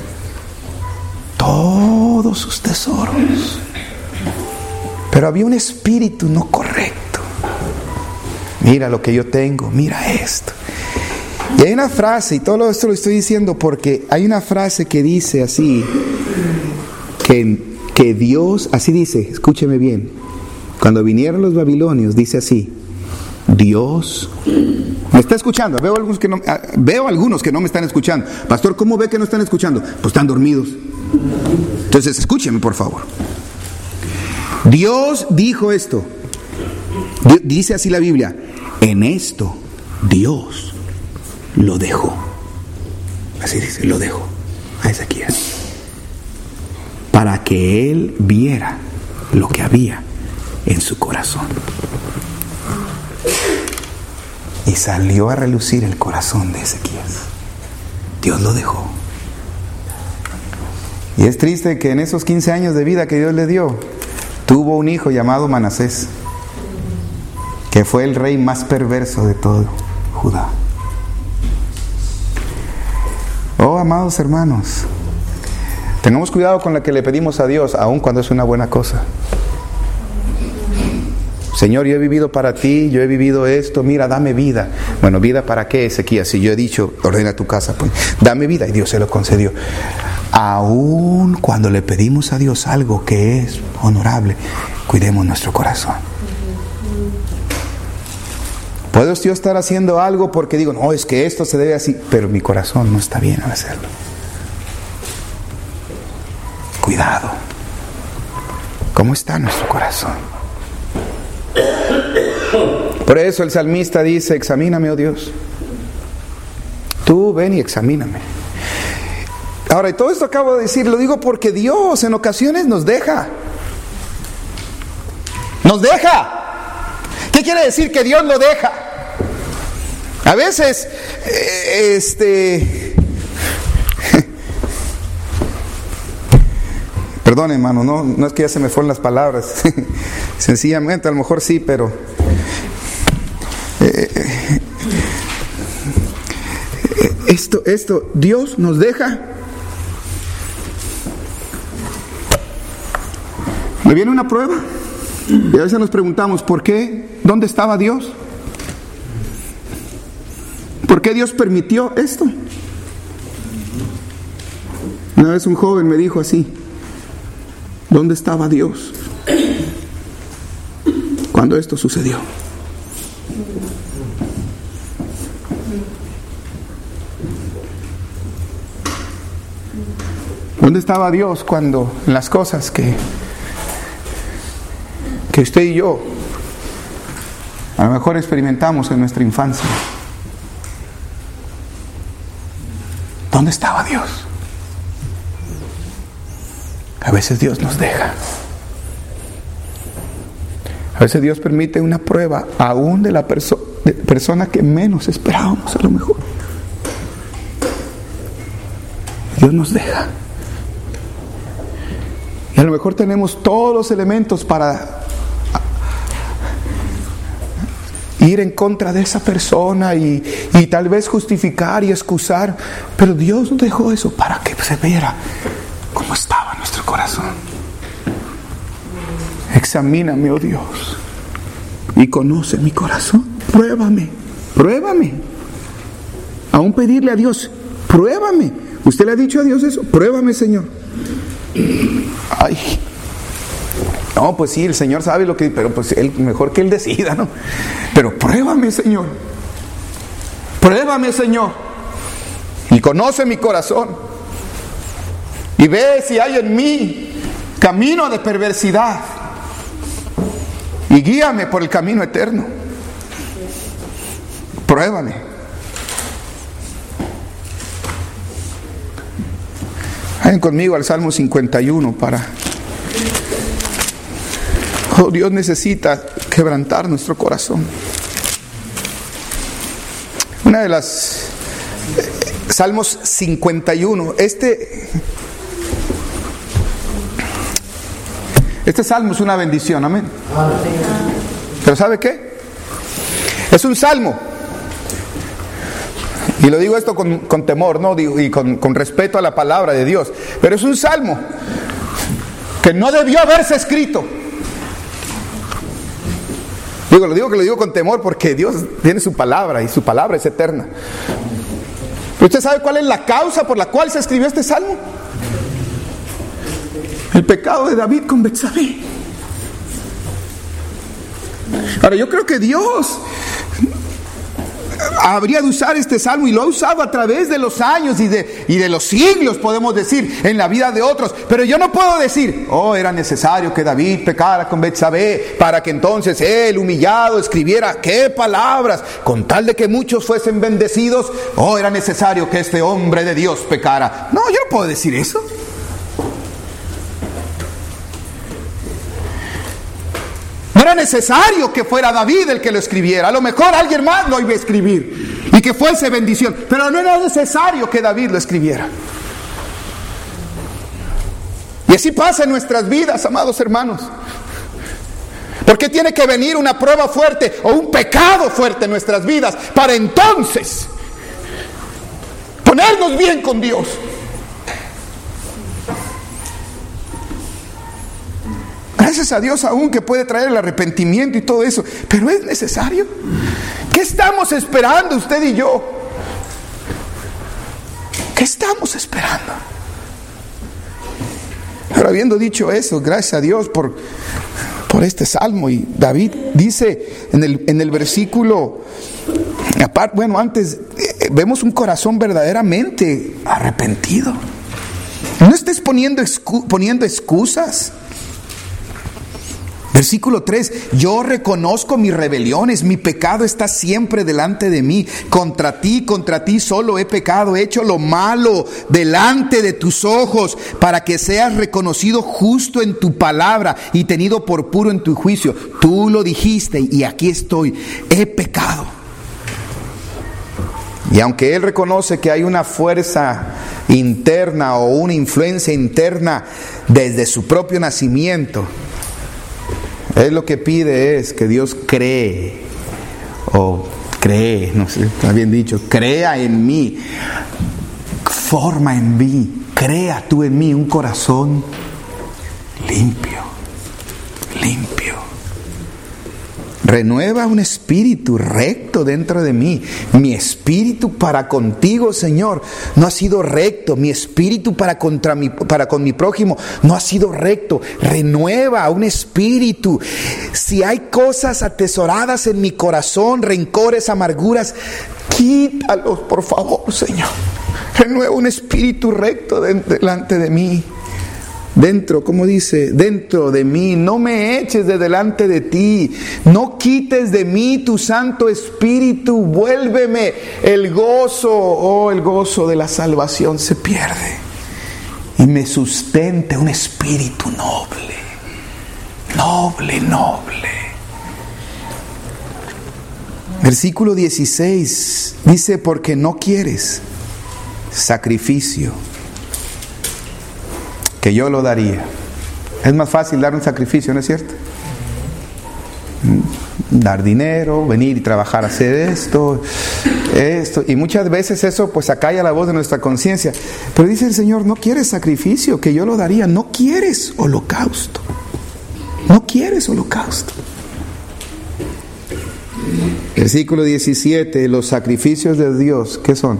todos sus tesoros. Pero había un espíritu no correcto. Mira lo que yo tengo, mira esto. Y hay una frase, y todo esto lo estoy diciendo porque hay una frase que dice así, que, que Dios, así dice, escúcheme bien, cuando vinieron los babilonios, dice así, Dios, ¿me está escuchando? Veo algunos que no, veo algunos que no me están escuchando. Pastor, ¿cómo ve que no están escuchando? Pues están dormidos. Entonces escúcheme por favor. Dios dijo esto, dice así la Biblia, en esto Dios lo dejó, así dice, lo dejó a Ezequías, para que él viera lo que había en su corazón. Y salió a relucir el corazón de Ezequías. Dios lo dejó. Y es triste que en esos quince años de vida que Dios le dio, tuvo un hijo llamado Manasés, que fue el rey más perverso de todo Judá. Oh, amados hermanos, tengamos cuidado con lo que le pedimos a Dios, aun cuando es una buena cosa. Señor, yo he vivido para ti, yo he vivido esto, mira, dame vida. Bueno, ¿vida para qué, Ezequías? Si yo he dicho, ordena tu casa, pues, dame vida, y Dios se lo concedió. Aún cuando le pedimos a Dios algo que es honorable, cuidemos nuestro corazón. Puedo yo estar haciendo algo porque digo, no, es que esto se debe así, pero mi corazón no está bien al hacerlo. Cuidado. ¿Cómo está nuestro corazón? Por eso el salmista dice, examíname, oh Dios. Tú ven y examíname. Ahora, y todo esto acabo de decir, lo digo porque Dios en ocasiones nos deja. Nos deja. ¿Qué quiere decir que Dios lo deja? A veces, eh, este... Perdón, hermano, no, no es que ya se me fueron las palabras. Sencillamente, a lo mejor sí, pero... Eh, eh, esto, esto, Dios nos deja. Me viene una prueba. Y a veces nos preguntamos, ¿por qué? ¿Dónde estaba Dios? ¿Por qué Dios permitió esto? Una vez un joven me dijo así, ¿dónde estaba Dios cuando esto sucedió? ¿Dónde estaba Dios cuando en las cosas que que usted y yo a lo mejor experimentamos en nuestra infancia? ¿Dónde estaba Dios? A veces Dios nos deja. A veces Dios permite una prueba aún de la perso- de persona que menos esperábamos a lo mejor. Dios nos deja. Y a lo mejor tenemos todos los elementos para ir en contra de esa persona y, y tal vez justificar y excusar, pero Dios nos dejó eso para que se viera cómo estaba nuestro corazón. Examíname, oh Dios, y conoce mi corazón. Pruébame, pruébame. Aún pedirle a Dios, pruébame. ¿Usted le ha dicho a Dios eso? Pruébame, Señor. Ay, no, pues sí, el Señor sabe lo que, pero pues él, mejor que Él decida, ¿no? Pero pruébame, Señor. Pruébame, Señor. Y conoce mi corazón. Y ve si hay en mí camino de perversidad. Y guíame por el camino eterno. Pruébame. Vayan conmigo al Salmo cincuenta y uno para... Oh, Dios necesita quebrantar nuestro corazón. Una de las... Salmos cincuenta y uno. Este... Este salmo es una bendición, amén. Pero ¿sabe qué? Es un salmo. Y lo digo esto con, con temor, ¿no? Digo, y con, con respeto a la palabra de Dios. Pero es un salmo que no debió haberse escrito. Digo, lo digo que lo digo con temor porque Dios tiene su palabra y su palabra es eterna. ¿Pero usted sabe cuál es la causa por la cual se escribió este salmo? El pecado de David con Betsabé. Ahora, yo creo que Dios habría de usar este salmo y lo ha usado a través de los años y de, y de los siglos, podemos decir, en la vida de otros. Pero yo no puedo decir, oh, era necesario que David pecara con Betsabé para que entonces él, humillado, escribiera qué palabras, con tal de que muchos fuesen bendecidos. Oh, era necesario que este hombre de Dios pecara. No, yo no puedo decir eso. No era necesario que fuera David el que lo escribiera. A lo mejor alguien más lo iba a escribir y que fuese bendición, pero no era necesario que David lo escribiera. Y así pasa en nuestras vidas, amados hermanos. ¿Por qué tiene que venir una prueba fuerte o un pecado fuerte en nuestras vidas para entonces ponernos bien con Dios? Gracias a Dios aún que puede traer el arrepentimiento y todo eso, pero es necesario. ¿Qué estamos esperando usted y yo? ¿Qué estamos esperando? Ahora, habiendo dicho eso, gracias a Dios por, por este salmo. Y David dice en el, en el versículo, aparte, bueno, antes eh, vemos un corazón verdaderamente arrepentido. No estés poniendo, excu- poniendo excusas. Versículo tres, yo reconozco mis rebeliones, mi pecado está siempre delante de mí. Contra ti, contra ti solo he pecado, he hecho lo malo delante de tus ojos, para que seas reconocido justo en tu palabra y tenido por puro en tu juicio. Tú lo dijiste y aquí estoy, he pecado. Y aunque él reconoce que hay una fuerza interna o una influencia interna desde su propio nacimiento, él lo que pide es que Dios cree, o cree, no sé, está bien dicho, crea en mí, forma en mí, crea tú en mí un corazón limpio, limpio. Renueva un espíritu recto dentro de mí. Mi espíritu para contigo, Señor, no ha sido recto. Mi espíritu para, contra mi, para con mi prójimo no ha sido recto. Renueva un espíritu. Si hay cosas atesoradas en mi corazón, rencores, amarguras, quítalos, por favor, Señor. Renueva un espíritu recto de, delante de mí. Dentro, como dice, dentro de mí, no me eches de delante de ti, no quites de mí tu Santo Espíritu, vuélveme el gozo, oh, el gozo de la salvación se pierde, y me sustente un espíritu noble, noble, noble. Versículo dieciséis dice, porque no quieres sacrificio, que yo lo daría. Es más fácil dar un sacrificio, ¿no es cierto? Dar dinero, venir y trabajar, hacer esto, esto, y muchas veces eso pues acalla la voz de nuestra conciencia. Pero dice el Señor, no quieres sacrificio, que yo lo daría. No quieres holocausto, no quieres holocausto. Versículo diecisiete, los sacrificios de Dios, ¿qué son?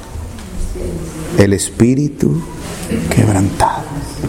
El espíritu quebrantado.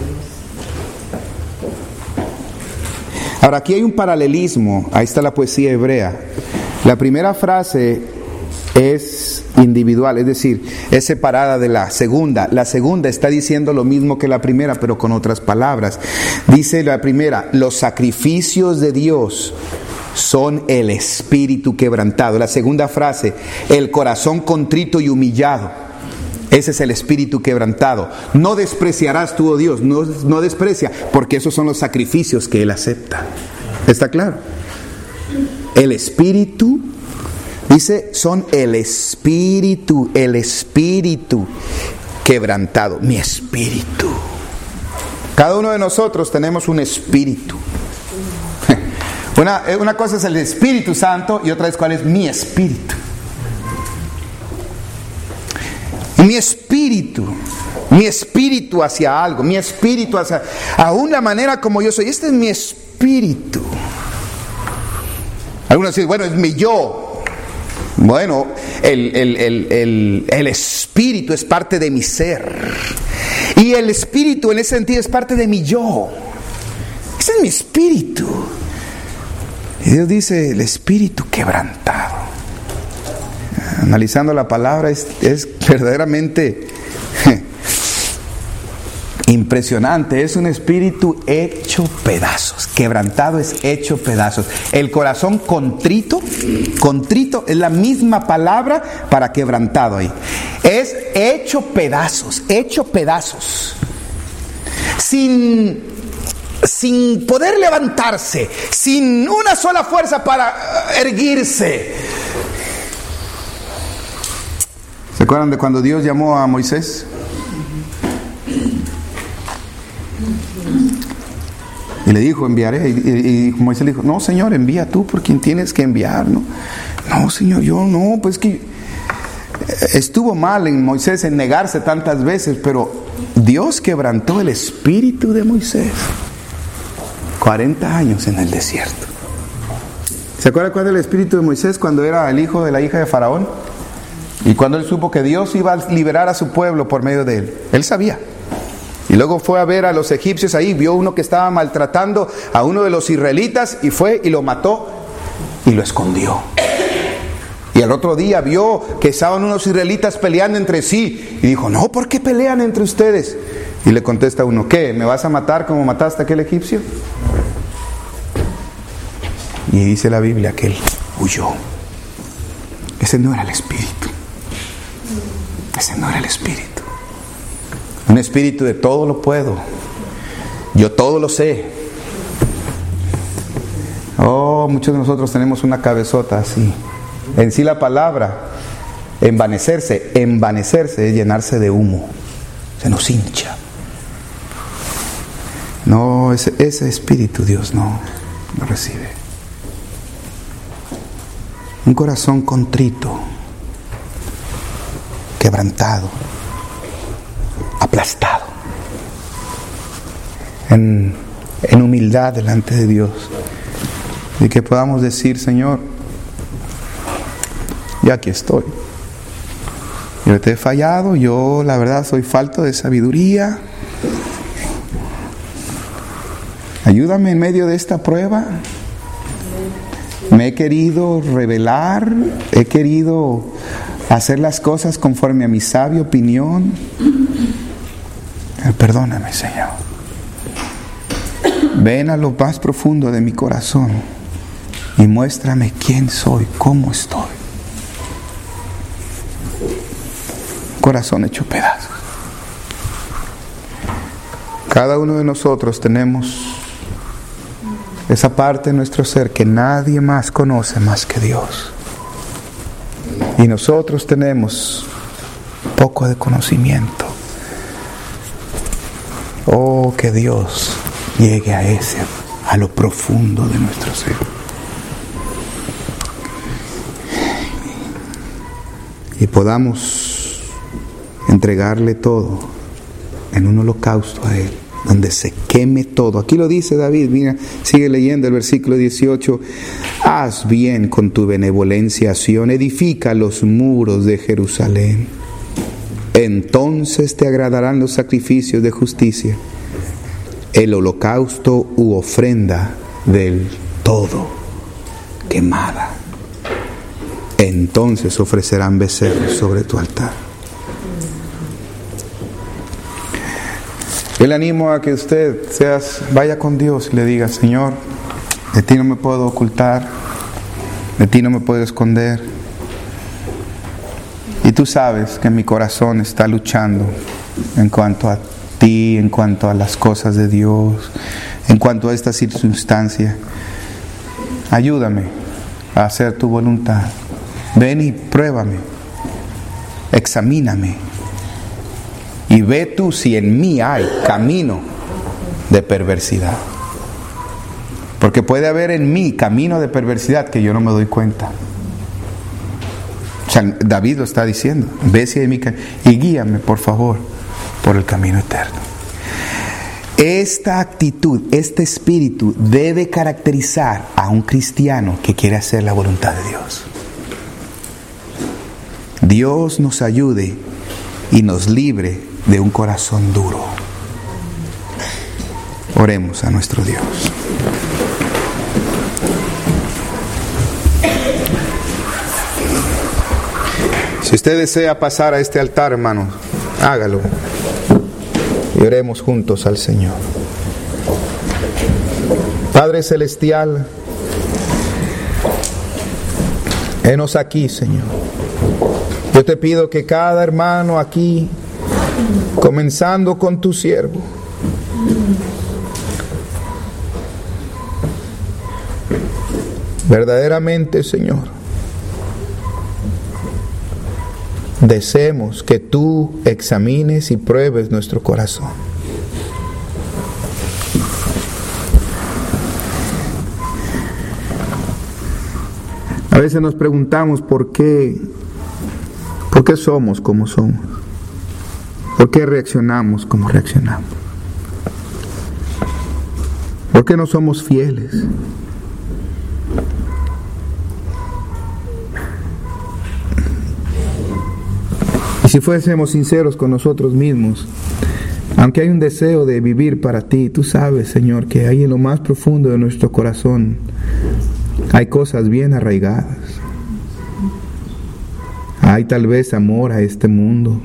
Ahora, aquí hay un paralelismo. Ahí está la poesía hebrea. La primera frase es individual, es decir, es separada de la segunda. La segunda está diciendo lo mismo que la primera, pero con otras palabras. Dice la primera, los sacrificios de Dios son el espíritu quebrantado. La segunda frase, el corazón contrito y humillado. Ese es el espíritu quebrantado. No despreciarás tú, oh Dios, no, no desprecia, porque esos son los sacrificios que Él acepta. ¿Está claro? El espíritu, dice, son el espíritu, el espíritu quebrantado, mi espíritu. Cada uno de nosotros tenemos un espíritu. Una, una cosa es el Espíritu Santo y otra es cuál es mi espíritu. Mi espíritu, mi espíritu hacia algo, mi espíritu hacia, aún la manera como yo soy, este es mi espíritu. Algunos dicen, bueno, es mi yo. Bueno, el, el, el, el, el espíritu es parte de mi ser. Y el espíritu en ese sentido es parte de mi yo. Ese es mi espíritu. Y Dios dice, el espíritu quebrantado. Analizando la palabra es, es verdaderamente impresionante. Es un espíritu hecho pedazos. Quebrantado es hecho pedazos. El corazón contrito, contrito es la misma palabra para quebrantado ahí. Es hecho pedazos, hecho pedazos. Sin, sin poder levantarse, sin una sola fuerza para erguirse. ¿Se acuerdan de cuando Dios llamó a Moisés? Y le dijo, enviaré. Y, y, y Moisés le dijo, no, Señor, envía tú por quien tienes que enviar, ¿no? No, Señor, yo no, pues que estuvo mal en Moisés en negarse tantas veces, pero Dios quebrantó el espíritu de Moisés. cuarenta años en el desierto. ¿Se acuerdan cuál era el espíritu de Moisés cuando era el hijo de la hija de Faraón? Y cuando él supo que Dios iba a liberar a su pueblo por medio de él, él sabía. Y luego fue a ver a los egipcios ahí, vio uno que estaba maltratando a uno de los israelitas y fue y lo mató y lo escondió. Y el otro día vio que estaban unos israelitas peleando entre sí y dijo, no, ¿por qué pelean entre ustedes? Y le contesta uno, ¿qué? ¿Me vas a matar como mataste a aquel egipcio? Y dice la Biblia que él huyó. Ese no era el espíritu. Ese no era el espíritu. Un espíritu de todo lo puedo. Yo todo lo sé. Oh, muchos de nosotros tenemos una cabezota así. En sí la palabra, envanecerse, envanecerse es llenarse de humo. Se nos hincha. No, ese, ese espíritu Dios no lo recibe. Un corazón contrito, quebrantado, aplastado, en, en humildad delante de Dios, y que podamos decir, Señor, yo aquí estoy, yo te he fallado, yo la verdad soy falto de sabiduría, ayúdame en medio de esta prueba. Me he querido revelar, he querido hacer las cosas conforme a mi sabia opinión. Perdóname, Señor. Ven a lo más profundo de mi corazón y muéstrame quién soy, cómo estoy. Corazón hecho pedazos. Cada uno de nosotros tenemos esa parte de nuestro ser que nadie más conoce más que Dios. Y nosotros tenemos poco de conocimiento. Oh, que Dios llegue a ese, a lo profundo de nuestro ser. Y podamos entregarle todo en un holocausto a Él, donde se queme todo. Aquí lo dice David, mira, sigue leyendo el versículo dieciocho. Haz bien con tu benevolencia, Sión, edifica los muros de Jerusalén. Entonces te agradarán los sacrificios de justicia, el holocausto u ofrenda del todo quemada. Entonces ofrecerán becerros sobre tu altar. Yo le animo a que usted seas, vaya con Dios y le diga, Señor, de ti no me puedo ocultar, de ti no me puedo esconder. Y tú sabes que mi corazón está luchando en cuanto a ti, en cuanto a las cosas de Dios, en cuanto a esta circunstancia. Ayúdame a hacer tu voluntad. Ven y pruébame, examíname y ve tú si en mí hay camino de perversidad. Porque puede haber en mí camino de perversidad que yo no me doy cuenta. O sea, David lo está diciendo. Ve si hay mi camino y guíame, por favor, por el camino eterno. Esta actitud, este espíritu debe caracterizar a un cristiano que quiere hacer la voluntad de Dios. Dios nos ayude y nos libre de un corazón duro. Oremos a nuestro Dios. Si usted desea pasar a este altar, hermano, hágalo. Y oremos juntos al Señor. Padre Celestial, henos aquí, Señor. Yo te pido que cada hermano aquí, comenzando con tu siervo, verdaderamente, Señor, deseemos que tú examines y pruebes nuestro corazón. A veces nos preguntamos por qué, por qué somos como somos, por qué reaccionamos como reaccionamos, por qué no somos fieles. Y si fuésemos sinceros con nosotros mismos, aunque hay un deseo de vivir para ti, tú sabes, Señor, que ahí en lo más profundo de nuestro corazón hay cosas bien arraigadas. Hay tal vez amor a este mundo,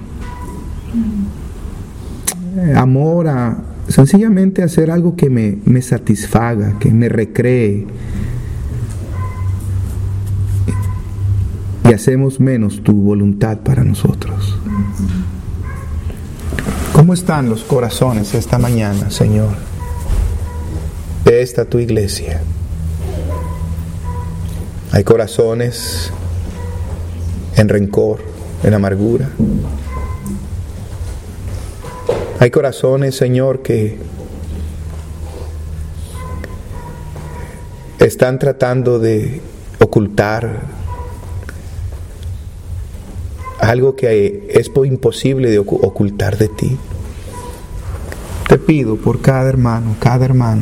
amor a sencillamente hacer algo que me, me satisfaga, que me recree. Y hacemos menos tu voluntad para nosotros. ¿Cómo están los corazones esta mañana, Señor, de esta tu iglesia? Hay corazones en rencor, en amargura. Hay corazones, Señor, que están tratando de ocultar algo que es imposible de ocultar de ti. Te pido por cada hermano, cada hermana,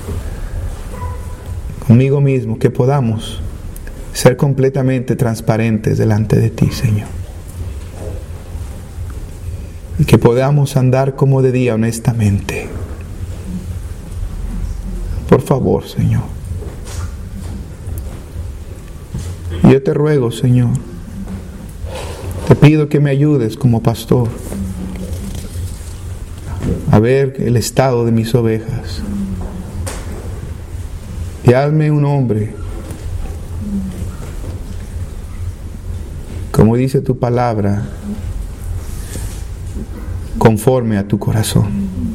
conmigo mismo, que podamos ser completamente transparentes delante de ti, Señor. Y que podamos andar como de día honestamente. Por favor, Señor. Yo te ruego, Señor, te pido que me ayudes como pastor a ver el estado de mis ovejas. Y hazme un hombre, como dice tu palabra, conforme a tu corazón.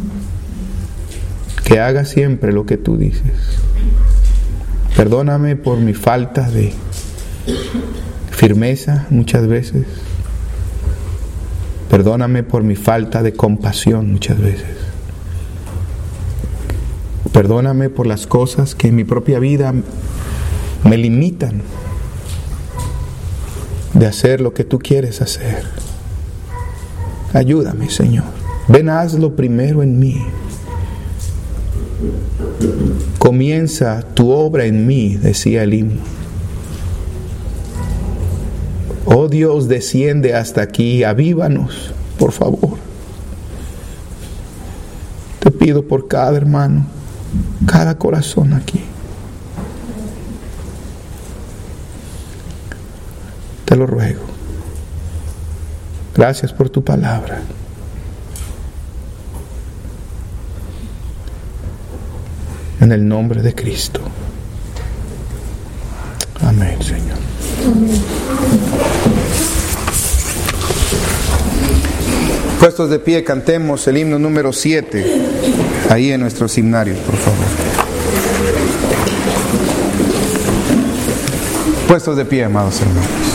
Que haga siempre lo que tú dices. Perdóname por mi falta de firmeza muchas veces. Perdóname por mi falta de compasión muchas veces. Perdóname por las cosas que en mi propia vida me limitan de hacer lo que tú quieres hacer. Ayúdame, Señor. Ven, hazlo primero en mí. Comienza tu obra en mí, decía el himno. Oh Dios, desciende hasta aquí, avívanos, por favor. Te pido por cada hermano, cada corazón aquí. Te lo ruego. Gracias por tu palabra. En el nombre de Cristo. Amén, Señor. Amén. Puestos de pie, cantemos el himno número siete, ahí en nuestros himnarios, por favor. Puestos de pie, amados hermanos.